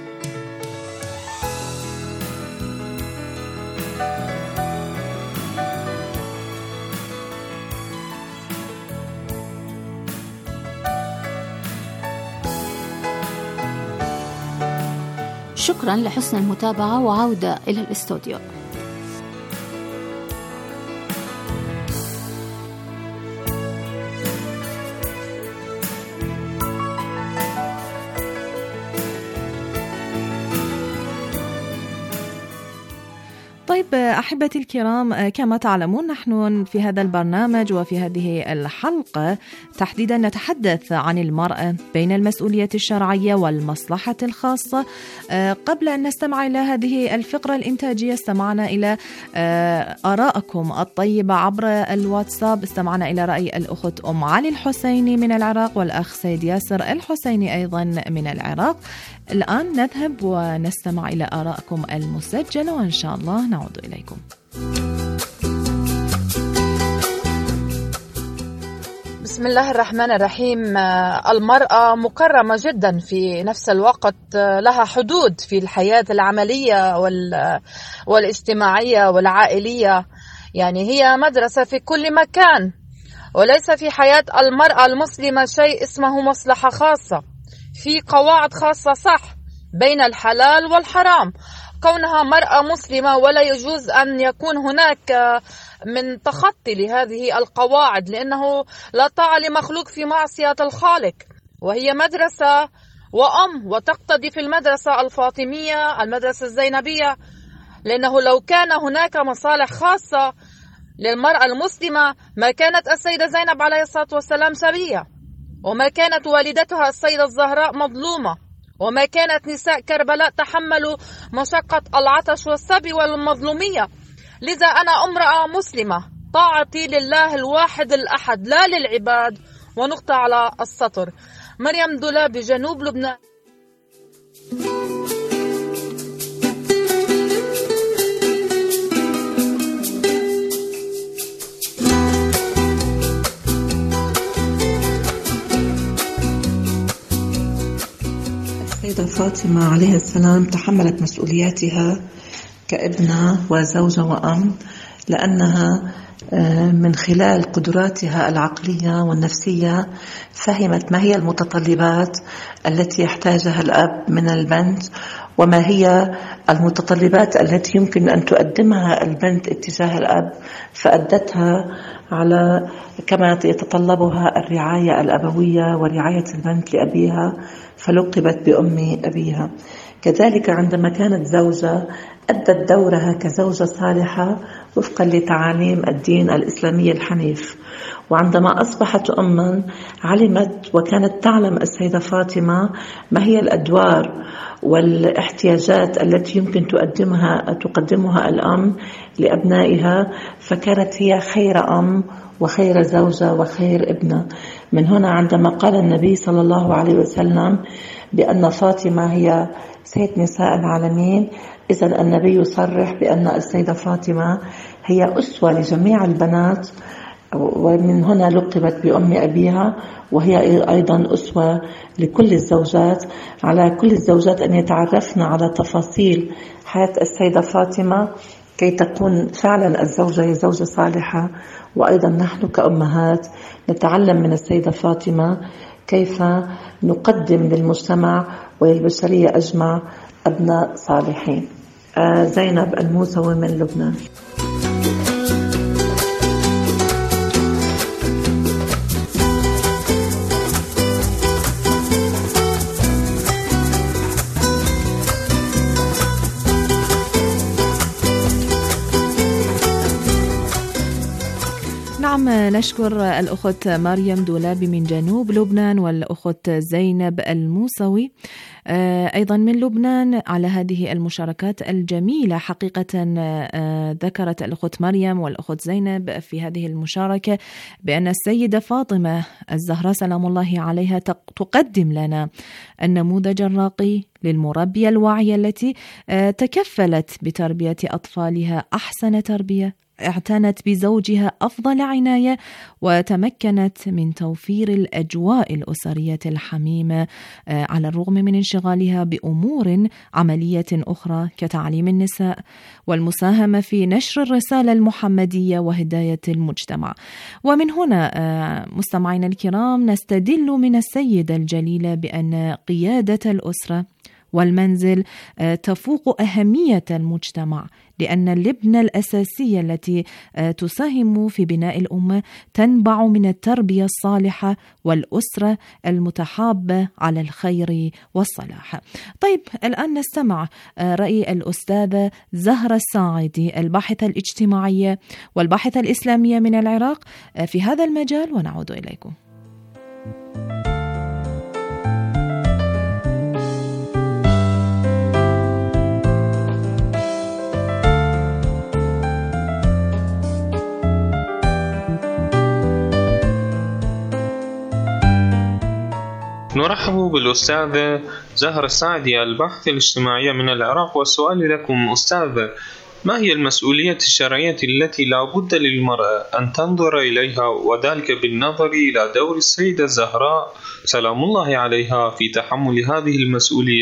S7: شكرا لحسن المتابعة، وعودة إلى الاستوديو.
S8: طيب أحبتي الكرام، كما تعلمون نحن في هذا البرنامج وفي هذه الحلقة تحديدا نتحدث عن المرأة بين المسؤولية الشرعية والمصلحة الخاصة. قبل أن نستمع إلى هذه الفقرة الإنتاجية استمعنا إلى آرائكم الطيبة عبر الواتساب. استمعنا إلى رأي الأخت أم علي الحسيني من العراق، والأخ سيد ياسر الحسيني أيضا من العراق. الآن نذهب ونستمع إلى آرائكم المسجلة، وإن شاء الله نعود إليكم.
S13: بسم الله الرحمن الرحيم. المرأة مكرمة جدا، في نفس الوقت لها حدود في الحياة العملية والاجتماعية والعائلية، يعني هي مدرسة في كل مكان، وليس في حياة المرأة المسلمة شيء اسمه مصلحة خاصة، في قواعد خاصة صح بين الحلال والحرام. كونها مرأة مسلمة ولا يجوز أن يكون هناك من تخطي لهذه القواعد، لأنه لا طاعة لمخلوق في معصية الخالق. وهي مدرسة وأم، وتقتدي في المدرسة الفاطمية المدرسة الزينبية، لأنه لو كان هناك مصالح خاصة للمرأة المسلمة ما كانت السيدة زينب عليه الصلاة والسلام سبية، وما كانت والدتها السيدة الزهراء مظلومة، وما كانت نساء كربلاء تحملوا مشقة العطش والسبي والمظلومية. لذا أنا امرأة مسلمة، طاعتي لله الواحد الأحد لا للعباد. ونقطة على السطر. مريم دولاب بجنوب لبنان.
S14: السيدة فاطمة عليه السلام تحملت مسؤولياتها كابنة وزوجة وأم، لأنها من خلال قدراتها العقلية والنفسية فهمت ما هي المتطلبات التي يحتاجها الأب من البنت، وما هي المتطلبات التي يمكن أن تقدمها البنت اتجاه الأب، فأدتها على كما يتطلبها الرعاية الأبوية ورعاية البنت لأبيها، فلقبت بأم أبيها. كذلك عندما كانت زوجة أدت دورها كزوجة صالحة وفقا لتعاليم الدين الإسلامي الحنيف، وعندما أصبحت أما علمت وكانت تعلم السيدة فاطمة ما هي الأدوار والاحتياجات التي يمكن تقدمها تقدمها الأم لأبنائها، فكانت هي خير أم وخير زوجة وخير ابنة. من هنا عندما قال النبي صلى الله عليه وسلم بأن فاطمة هي سيد نساء العالمين، إذن النبي يصرح بأن السيدة فاطمة هي أسوة لجميع البنات، ومن هنا لقبت بأم أبيها، وهي أيضا أسوة لكل الزوجات. على كل الزوجات أن يتعرفن على تفاصيل حياة السيدة فاطمة كي تكون فعلا الزوجة هي زوجة صالحة، وأيضا نحن كأمهات نتعلم من السيدة فاطمة كيف نقدم للمجتمع وللبشرية أجمع أبناء صالحين. آه زينب الموسوي من لبنان.
S8: نعم، نشكر الأخت مريم دولابي من جنوب لبنان والأخت زينب الموسوي أيضا من لبنان على هذه المشاركات الجميلة. حقيقة ذكرت الأخت مريم والأخت زينب في هذه المشاركة بأن السيدة فاطمة الزهراء سلام الله عليها تقدم لنا النموذج الراقي للمربية الواعية التي تكفلت بتربية أطفالها أحسن تربية، اعتنت بزوجها أفضل عناية، وتمكنت من توفير الأجواء الأسرية الحميمة على الرغم من انشغالها بأمور عملية أخرى كتعليم النساء والمساهمة في نشر الرسالة المحمدية وهداية المجتمع. ومن هنا مستمعينا الكرام نستدل من السيدة الجليلة بأن قيادة الأسرة والمنزل تفوق أهمية المجتمع، لأن اللبنة الأساسية التي تساهم في بناء الأمة تنبع من التربية الصالحة والأسرة المتحابة على الخير والصلاح. طيب، الآن نستمع رأي الأستاذة زهرة الساعدي الباحثة الاجتماعية والباحثة الإسلامية من العراق في هذا المجال، ونعود إليكم.
S15: نرحب بالأستاذة زهرة الساعدي الباحثة الاجتماعية من العراق، والسؤال لكم أستاذة: ما هي المسؤولية الشرعية التي لا بد للمرأة أن تنظر إليها، وذلك بالنظر إلى دور السيدة الزهراء سلام الله عليها في تحمل هذه المسؤولية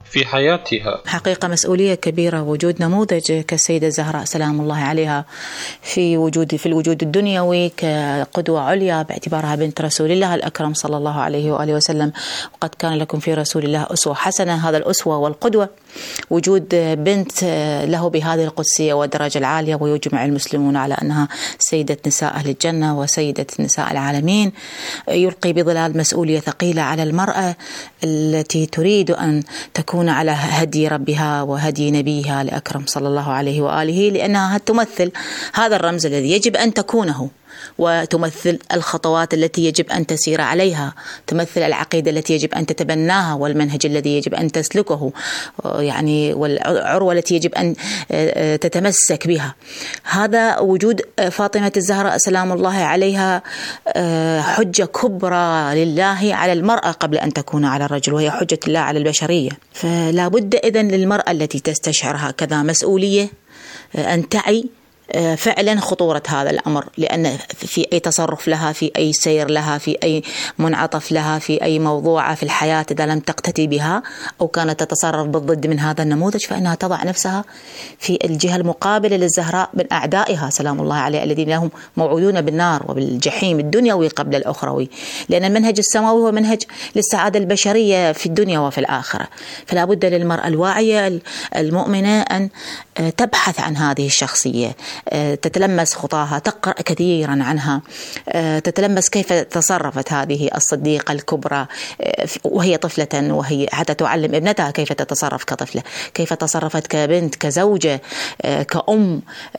S15: في حياتها.
S16: حقيقة مسؤولية كبيرة وجود نموذج كالسيدة الزهراء سلام الله عليها في وجود في الوجود الدنيوي كقدوة عليا باعتبارها بنت رسول الله الأكرم صلى الله عليه وآله وسلم. وقد كان لكم في رسول الله أسوة حسنة. هذا الأسوة والقدوة وجود بنت له بهذه القدسية والدرجة العالية، ويجمع المسلمون على أنها سيدة نساء أهل الجنة وسيدة نساء العالمين، يلقي بظلال مسؤولية ثقيلة على المرأة التي تريد أن تكون على هدي ربها وهدي نبيها الأكرم صلى الله عليه وآله، لأنها تمثل هذا الرمز الذي يجب أن تكونه، وتمثل الخطوات التي يجب أن تسير عليها، تمثل العقيدة التي يجب أن تتبناها والمنهج الذي يجب أن تسلكه، يعني والعروة التي يجب أن تتمسك بها. هذا وجود فاطمة الزهراء سلام الله عليها حجة كبرى لله على المرأة قبل أن تكون على الرجل، وهي حجة الله على البشرية. فلا بد إذن للمرأة التي تستشعر هكذا مسؤولية أن تعي فعلا خطورة هذا الأمر، لأن في أي تصرف لها، في أي سير لها، في أي منعطف لها، في أي موضوع في الحياة إذا لم تقتدي بها أو كانت تتصرف بالضد من هذا النموذج، فإنها تضع نفسها في الجهة المقابلة للزهراء من أعدائها سلام الله عليه، الذين لهم موعودون بالنار وبالجحيم الدنيوي قبل الأخروي، لأن المنهج السماوي هو منهج للسعادة البشرية في الدنيا وفي الآخرة. فلا بد للمرأة الواعية المؤمنة أن تبحث عن هذه الشخصية، تتلمس خطاها، تقرأ كثيرا عنها، تتلمس كيف تصرفت هذه الصديقة الكبرى وهي طفلة، وهي حتى تعلم ابنتها كيف تتصرف كطفلة، كيف تصرفت كبنت، كزوجة، كأم،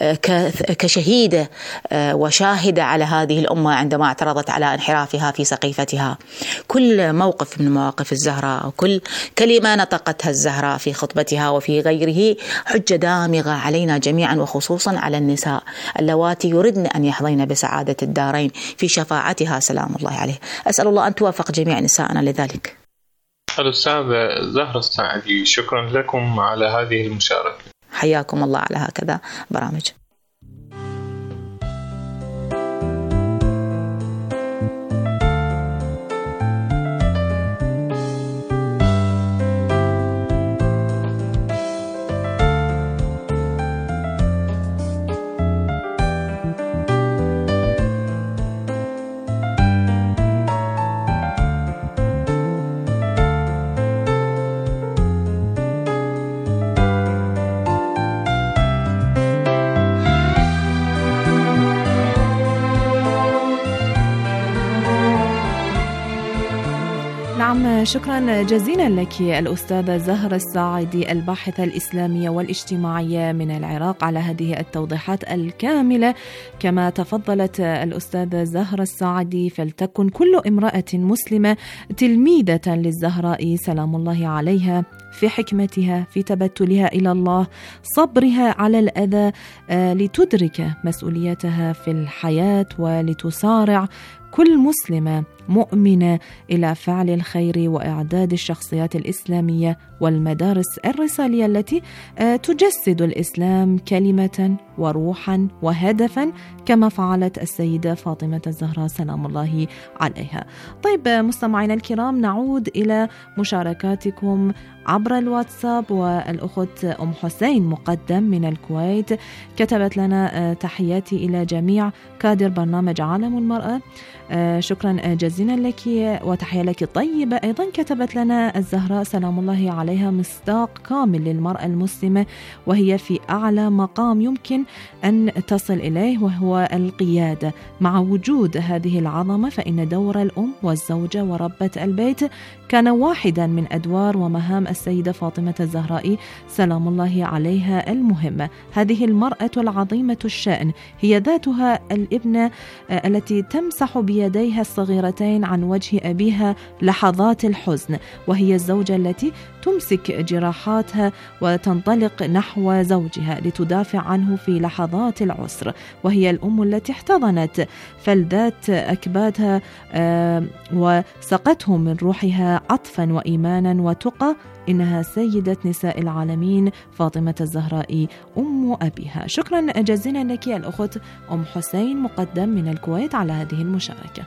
S16: كشهيدة وشاهدة على هذه الأمة عندما اعترضت على انحرافها في سقيفتها. كل موقف من مواقف الزهراء، كل كلمة نطقتها الزهراء في خطبتها وفي غيره حجة دامغة علينا جميعا، وخصوصا على النساء اللواتي يردن أن يحظين بسعادة الدارين في شفاعتها سلام الله عليه. أسأل الله أن توافق جميع نسائنا لذلك.
S15: الأستاذة زهرة الساعدي، شكرا لكم على هذه المشاركة.
S16: حياكم الله على هكذا برامج.
S8: شكرا جزيلا لك الأستاذة زهرة الساعدي الباحثة الإسلامية والاجتماعية من العراق على هذه التوضيحات الكاملة. كما تفضلت الأستاذة زهرة الساعدي، فلتكن كل امرأة مسلمة تلميذة للزهراء سلام الله عليها في حكمتها، في تبتلها إلى الله، صبرها على الأذى لتدرك مسؤوليتها في الحياة ولتسارع كل مسلمة مؤمنة إلى فعل الخير وإعداد الشخصيات الإسلامية والمدارس الرسالية التي تجسد الإسلام كلمة وروحا وهدفا كما فعلت السيدة فاطمة الزهراء سلام الله عليها. طيب مستمعينا الكرام، نعود إلى مشاركاتكم عبر الواتساب. والأخت أم حسين مقدم من الكويت كتبت لنا تحياتي إلى جميع كادر برنامج عالم المرأة، شكرا جزيلا لك وتحية لك طيبة. أيضا كتبت لنا الزهراء سلام الله عليها مصداق كامل للمرأة المسلمة، وهي في أعلى مقام يمكن أن تصل إليه وهو القيادة. مع وجود هذه العظمة فإن دور الأم والزوجة وربة البيت كان واحدا من أدوار ومهام السيدة فاطمة الزهراء سلام الله عليها المهمة. هذه المرأة العظيمة الشأن هي ذاتها الابنة التي تمسح بيديها الصغيرتين عن وجه أبيها لحظات الحزن، وهي الزوجة التي تمسك جراحاتها وتنطلق نحو زوجها لتدافع عنه في لحظات العسر، وهي الأم التي احتضنت فلذات أكبادها وسقته من روحها عطفا وإيمانا وتقى. إنها سيدة نساء العالمين فاطمة الزهراء أم أبيها. شكرا جزيلا لك الأخت أم حسين مقدم من الكويت على هذه المشاركة.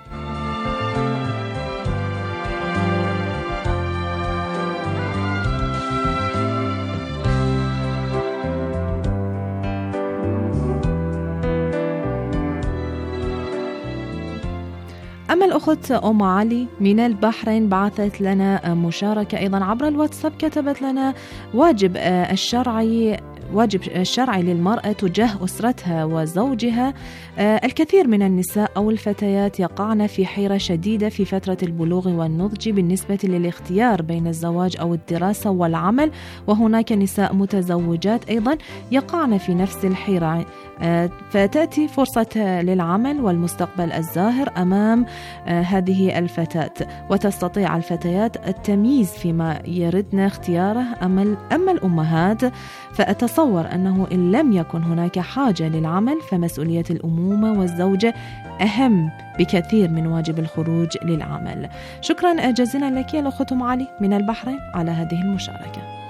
S8: أما الأخت أم علي من البحرين بعثت لنا مشاركة أيضا عبر الواتساب، كتبت لنا واجب الشرعي واجب الشرعي للمرأة تجاه أسرتها وزوجها. الكثير من النساء أو الفتيات يقعن في حيرة شديدة في فترة البلوغ والنضج بالنسبة للاختيار بين الزواج أو الدراسة والعمل، وهناك نساء متزوجات أيضا يقعن في نفس الحيرة، فتأتي فرصة للعمل والمستقبل الزاهر أمام هذه الفتاة، وتستطيع الفتيات التمييز فيما يردن اختياره. أما الأمهات فأتصور أنه إن لم يكن هناك حاجة للعمل فمسؤولية الأمومة والزوجة أهم بكثير من واجب الخروج للعمل. شكرا جزيلا لك يا الأخت أم علي من البحرين على هذه المشاركة.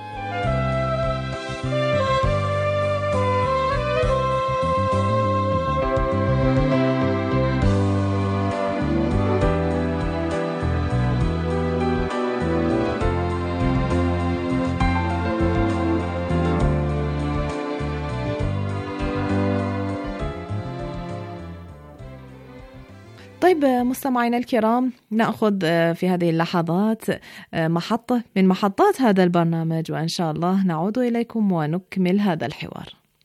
S8: طيب مستمعينا الكرام، نأخذ في هذه اللحظات محطة من محطات هذا البرنامج، وإن شاء الله نعود إليكم ونكمل هذا الحوار.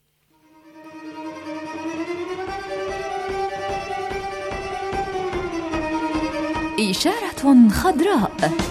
S9: إشارة خضراء.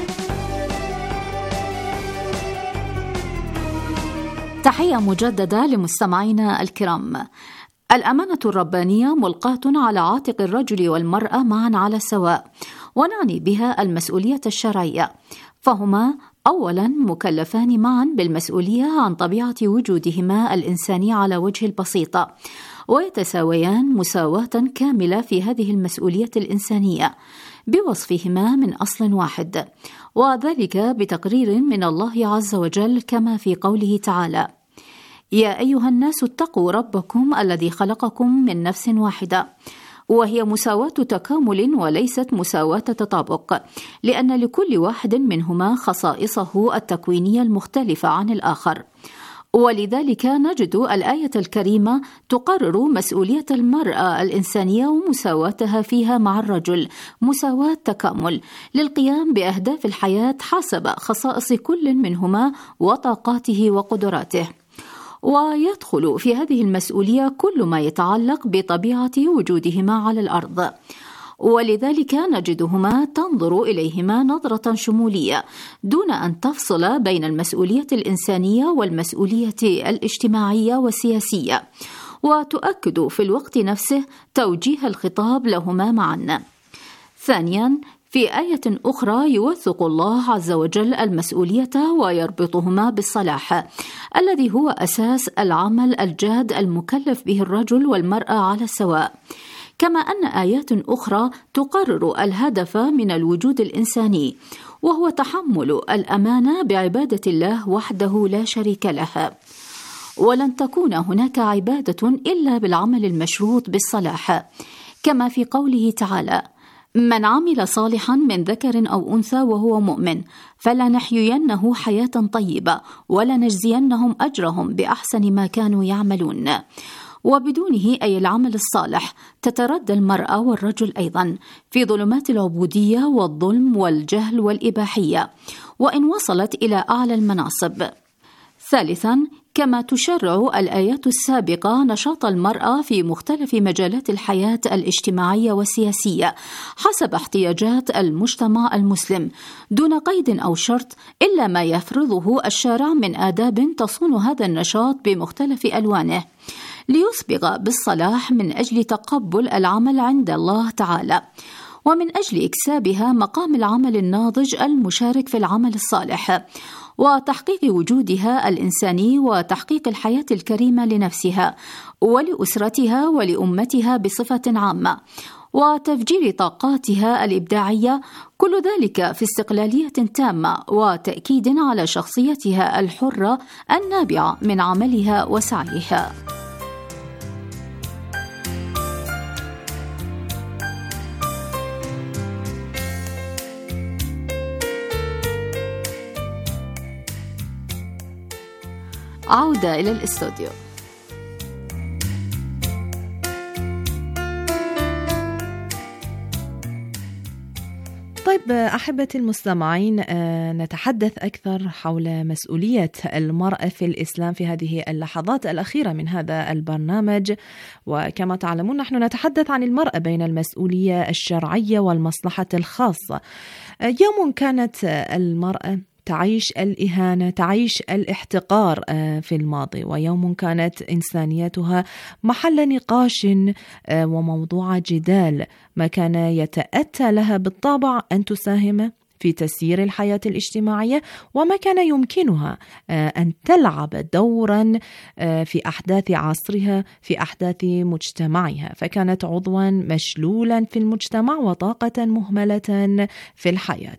S9: تحية مجددة لمستمعينا الكرام. الأمانة الربانية ملقاة على عاتق الرجل والمرأة معا على السواء، ونعني بها المسؤولية الشرعية، فهما أولا مكلفان معا بالمسؤولية عن طبيعة وجودهما الإنساني على وجه البسيطة، ويتساويان مساواة كاملة في هذه المسؤولية الإنسانية بوصفهما من أصل واحد، وذلك بتقرير من الله عز وجل كما في قوله تعالى: يا أيها الناس اتقوا ربكم الذي خلقكم من نفس واحدة، وهي مساواة تكامل وليست مساواة تطابق، لأن لكل واحد منهما خصائصه التكوينية المختلفة عن الآخر. ولذلك نجد الآية الكريمة تقرر مسؤولية المرأة الإنسانية ومساواتها فيها مع الرجل مساواة تكامل للقيام بأهداف الحياة حسب خصائص كل منهما وطاقاته وقدراته. ويدخل في هذه المسؤولية كل ما يتعلق بطبيعة وجودهما على الأرض، ولذلك نجدهما تنظر إليهما نظرة شمولية دون أن تفصل بين المسؤولية الإنسانية والمسؤولية الاجتماعية والسياسية، وتؤكد في الوقت نفسه توجيه الخطاب لهما معا. ثانيا، في آية أخرى يوثق الله عز وجل المسؤولية ويربطهما بالصلاح الذي هو أساس العمل الجاد المكلف به الرجل والمرأة على السواء، كما أن آيات أخرى تقرر الهدف من الوجود الإنساني، وهو تحمل الأمانة بعبادة الله وحده لا شريك له. ولن تكون هناك عبادة إلا بالعمل المشروط بالصلاح، كما في قوله تعالى: من عمل صالحا من ذكر أو أنثى وهو مؤمن فلنحيينه حياة طيبة ولنجزينهم أجرهم بأحسن ما كانوا يعملون. وبدونه أي العمل الصالح تتردى المرأة والرجل أيضا في ظلمات العبودية والظلم والجهل والإباحية، وإن وصلت إلى أعلى المناصب. ثالثا، كما تشرع الآيات السابقة نشاط المرأة في مختلف مجالات الحياة الاجتماعية والسياسية حسب احتياجات المجتمع المسلم دون قيد أو شرط إلا ما يفرضه الشارع من آداب تصون هذا النشاط بمختلف ألوانه، ليسبغ بالصلاح من أجل تقبل العمل عند الله تعالى، ومن أجل إكسابها مقام العمل الناضج المشارك في العمل الصالح، وتحقيق وجودها الإنساني وتحقيق الحياة الكريمة لنفسها ولأسرتها ولأمتها بصفة عامة، وتفجير طاقاتها الإبداعية، كل ذلك في استقلالية تامة وتأكيد على شخصيتها الحرة النابعة من عملها وسعيها. عودة إلى الاستوديو.
S8: طيب أحبتي المستمعين، نتحدث أكثر حول مسؤولية المرأة في الإسلام في هذه اللحظات الأخيرة من هذا البرنامج. وكما تعلمون نحن نتحدث عن المرأة بين المسؤولية الشرعية والمصلحة الخاصة. يوم كانت المرأة تعيش الإهانة، تعيش الاحتقار في الماضي، ويوم كانت إنسانيتها محل نقاش وموضوع جدال، ما كان يتأتى لها بالطبع أن تساهم في تسيير الحياة الاجتماعية، وما كان يمكنها أن تلعب دورا في أحداث عصرها، في أحداث مجتمعها، فكانت عضوا مشلولا في المجتمع وطاقة مهملة في الحياة.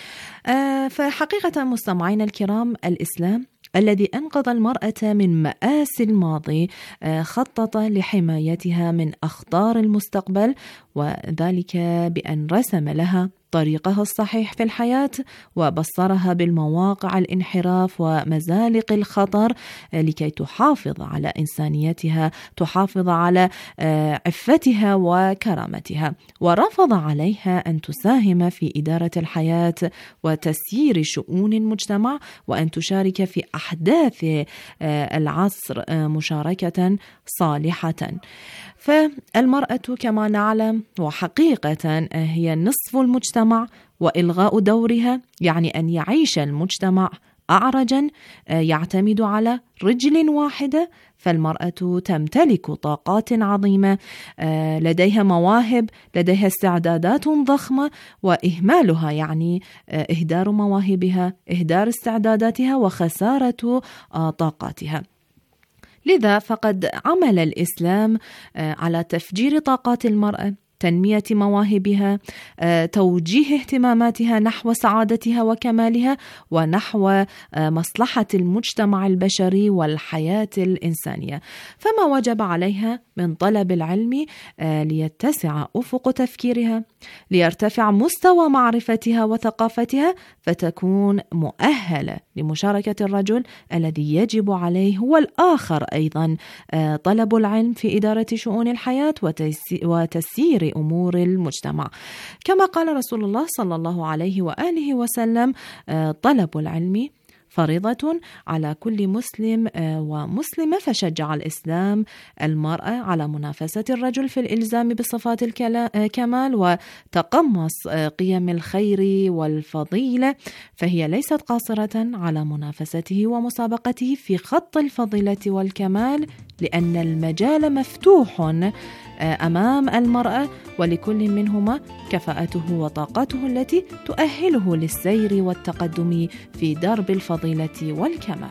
S8: فحقيقة مستمعينا الكرام، الإسلام الذي أنقذ المرأة من مآسي الماضي خطط لحمايتها من أخطار المستقبل، وذلك بأن رسم لها طريقها الصحيح في الحياة، وبصرها بالمواقع الانحراف ومزالق الخطر لكي تحافظ على إنسانيتها، تحافظ على عفتها وكرامتها، ورفض عليها أن تساهم في إدارة الحياة وتسيير شؤون المجتمع، وأن تشارك في أحداث العصر مشاركة صالحة. فالمرأة كما نعلم وحقيقة هي نصف المجتمع، وإلغاء دورها يعني أن يعيش المجتمع أعرجا يعتمد على رجل واحدة. فالمرأة تمتلك طاقات عظيمة، لديها مواهب، لديها استعدادات ضخمة، وإهمالها يعني إهدار مواهبها، إهدار استعداداتها، وخسارة طاقاتها. لذا فقد عمل الإسلام على تفجير طاقات المرأة، تنمية مواهبها، توجيه اهتماماتها نحو سعادتها وكمالها، ونحو مصلحة المجتمع البشري والحياة الإنسانية. فما وجب عليها من طلب العلم ليتسع أفق تفكيرها، ليرتفع مستوى معرفتها وثقافتها، فتكون مؤهلة لمشاركة الرجل الذي يجب عليه هو الآخر أيضا طلب العلم في إدارة شؤون الحياة وتسيير أمور المجتمع. كما قال رسول الله صلى الله عليه وآله وسلم: طلب العلم فريضة على كل مسلم ومسلمة. فشجع الإسلام المرأة على منافسة الرجل في الإلزام بصفات الكمال وتقمص قيم الخير والفضيلة، فهي ليست قاصرة على منافسته ومسابقته في خط الفضيلة والكمال، لأن المجال مفتوح أمام المرأة، ولكل منهما كفاءته وطاقته التي تؤهله للسير والتقدم في درب الفضيلة والكمال.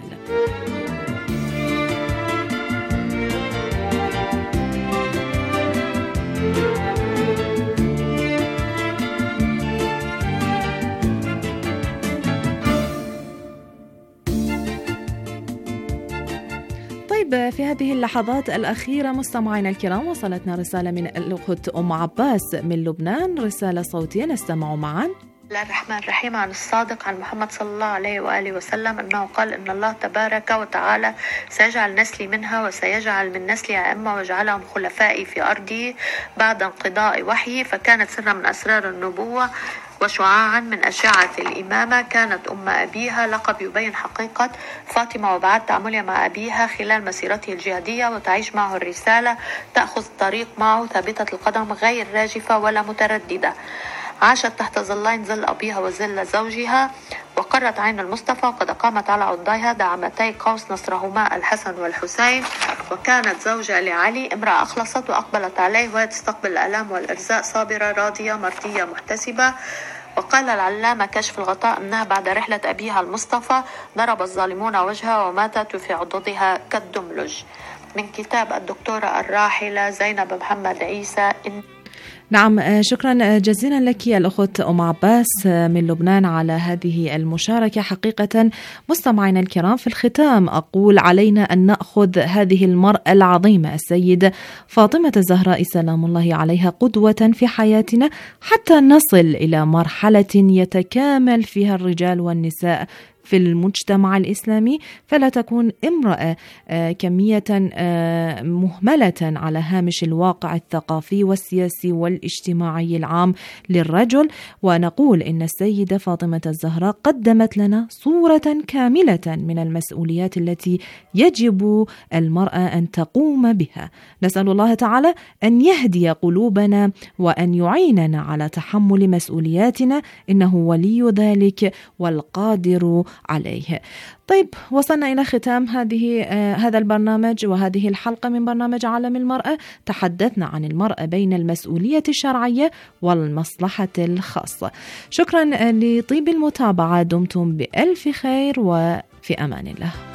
S8: طيب، في هذه اللحظات الأخيرة مستمعينا الكرام وصلتنا رسالة من الأخت أم عباس من لبنان، رسالة صوتية نستمع معا.
S17: بسم الله الرحمن الرحيم. عن الصادق عن محمد صلى الله عليه وآله وسلم أنه قال: إن الله تبارك وتعالى سيجعل نسلي منها وسيجعل من نسلي أئمة وجعلهم خلفائي في أرضي بعد انقضاء وحي. فكانت سرا من أسرار النبوة وشعاعا من أشعة الإمامة. كانت أم أبيها لقب يبين حقيقة فاطمة وبعد تعاملها مع أبيها خلال مسيرته الجهادية وتعيش معه الرسالة، تأخذ الطريق معه ثابتة القدم غير راجفة ولا مترددة. عاشت تحت ظلين، ظل أبيها وظل زوجها، وقرت عين المصطفى وقد أقامت على عضيها دعمتي قوس نصرهما الحسن والحسين. وكانت زوجة لعلي، امرأة أخلصت وأقبلت عليه وهي تستقبل الألام والإرزاء صابرة راضية مرضية محتسبة. وقال العلامة كشف الغطاء أنها بعد رحلة أبيها المصطفى ضرب الظالمون وجهها وماتت في عضدها كالدملج. من كتاب الدكتورة الراحلة زينب محمد عيسى. إن
S8: نعم، شكرا جزيلا لك يا الأخت أم عباس من لبنان على هذه المشاركة. حقيقة مستمعينا الكرام، في الختام أقول علينا أن نأخذ هذه المرأة العظيمة السيدة فاطمة الزهراء سلام الله عليها قدوة في حياتنا، حتى نصل إلى مرحلة يتكامل فيها الرجال والنساء في المجتمع الإسلامي، فلا تكون امرأة كمية مهملة على هامش الواقع الثقافي والسياسي والاجتماعي العام للرجل. ونقول إن السيدة فاطمة الزهراء قدمت لنا صورة كاملة من المسؤوليات التي يجب المرأة أن تقوم بها. نسأل الله تعالى أن يهدي قلوبنا وأن يعيننا على تحمل مسؤولياتنا، إنه ولي ذلك والقادر عليه. طيب، وصلنا إلى ختام هذه آه هذا البرنامج وهذه الحلقة من برنامج عالم المرأة. تحدثنا عن المرأة بين المسؤولية الشرعية والمصلحة الخاصة. شكرا لطيب المتابعة، دمتم بألف خير وفي أمان الله.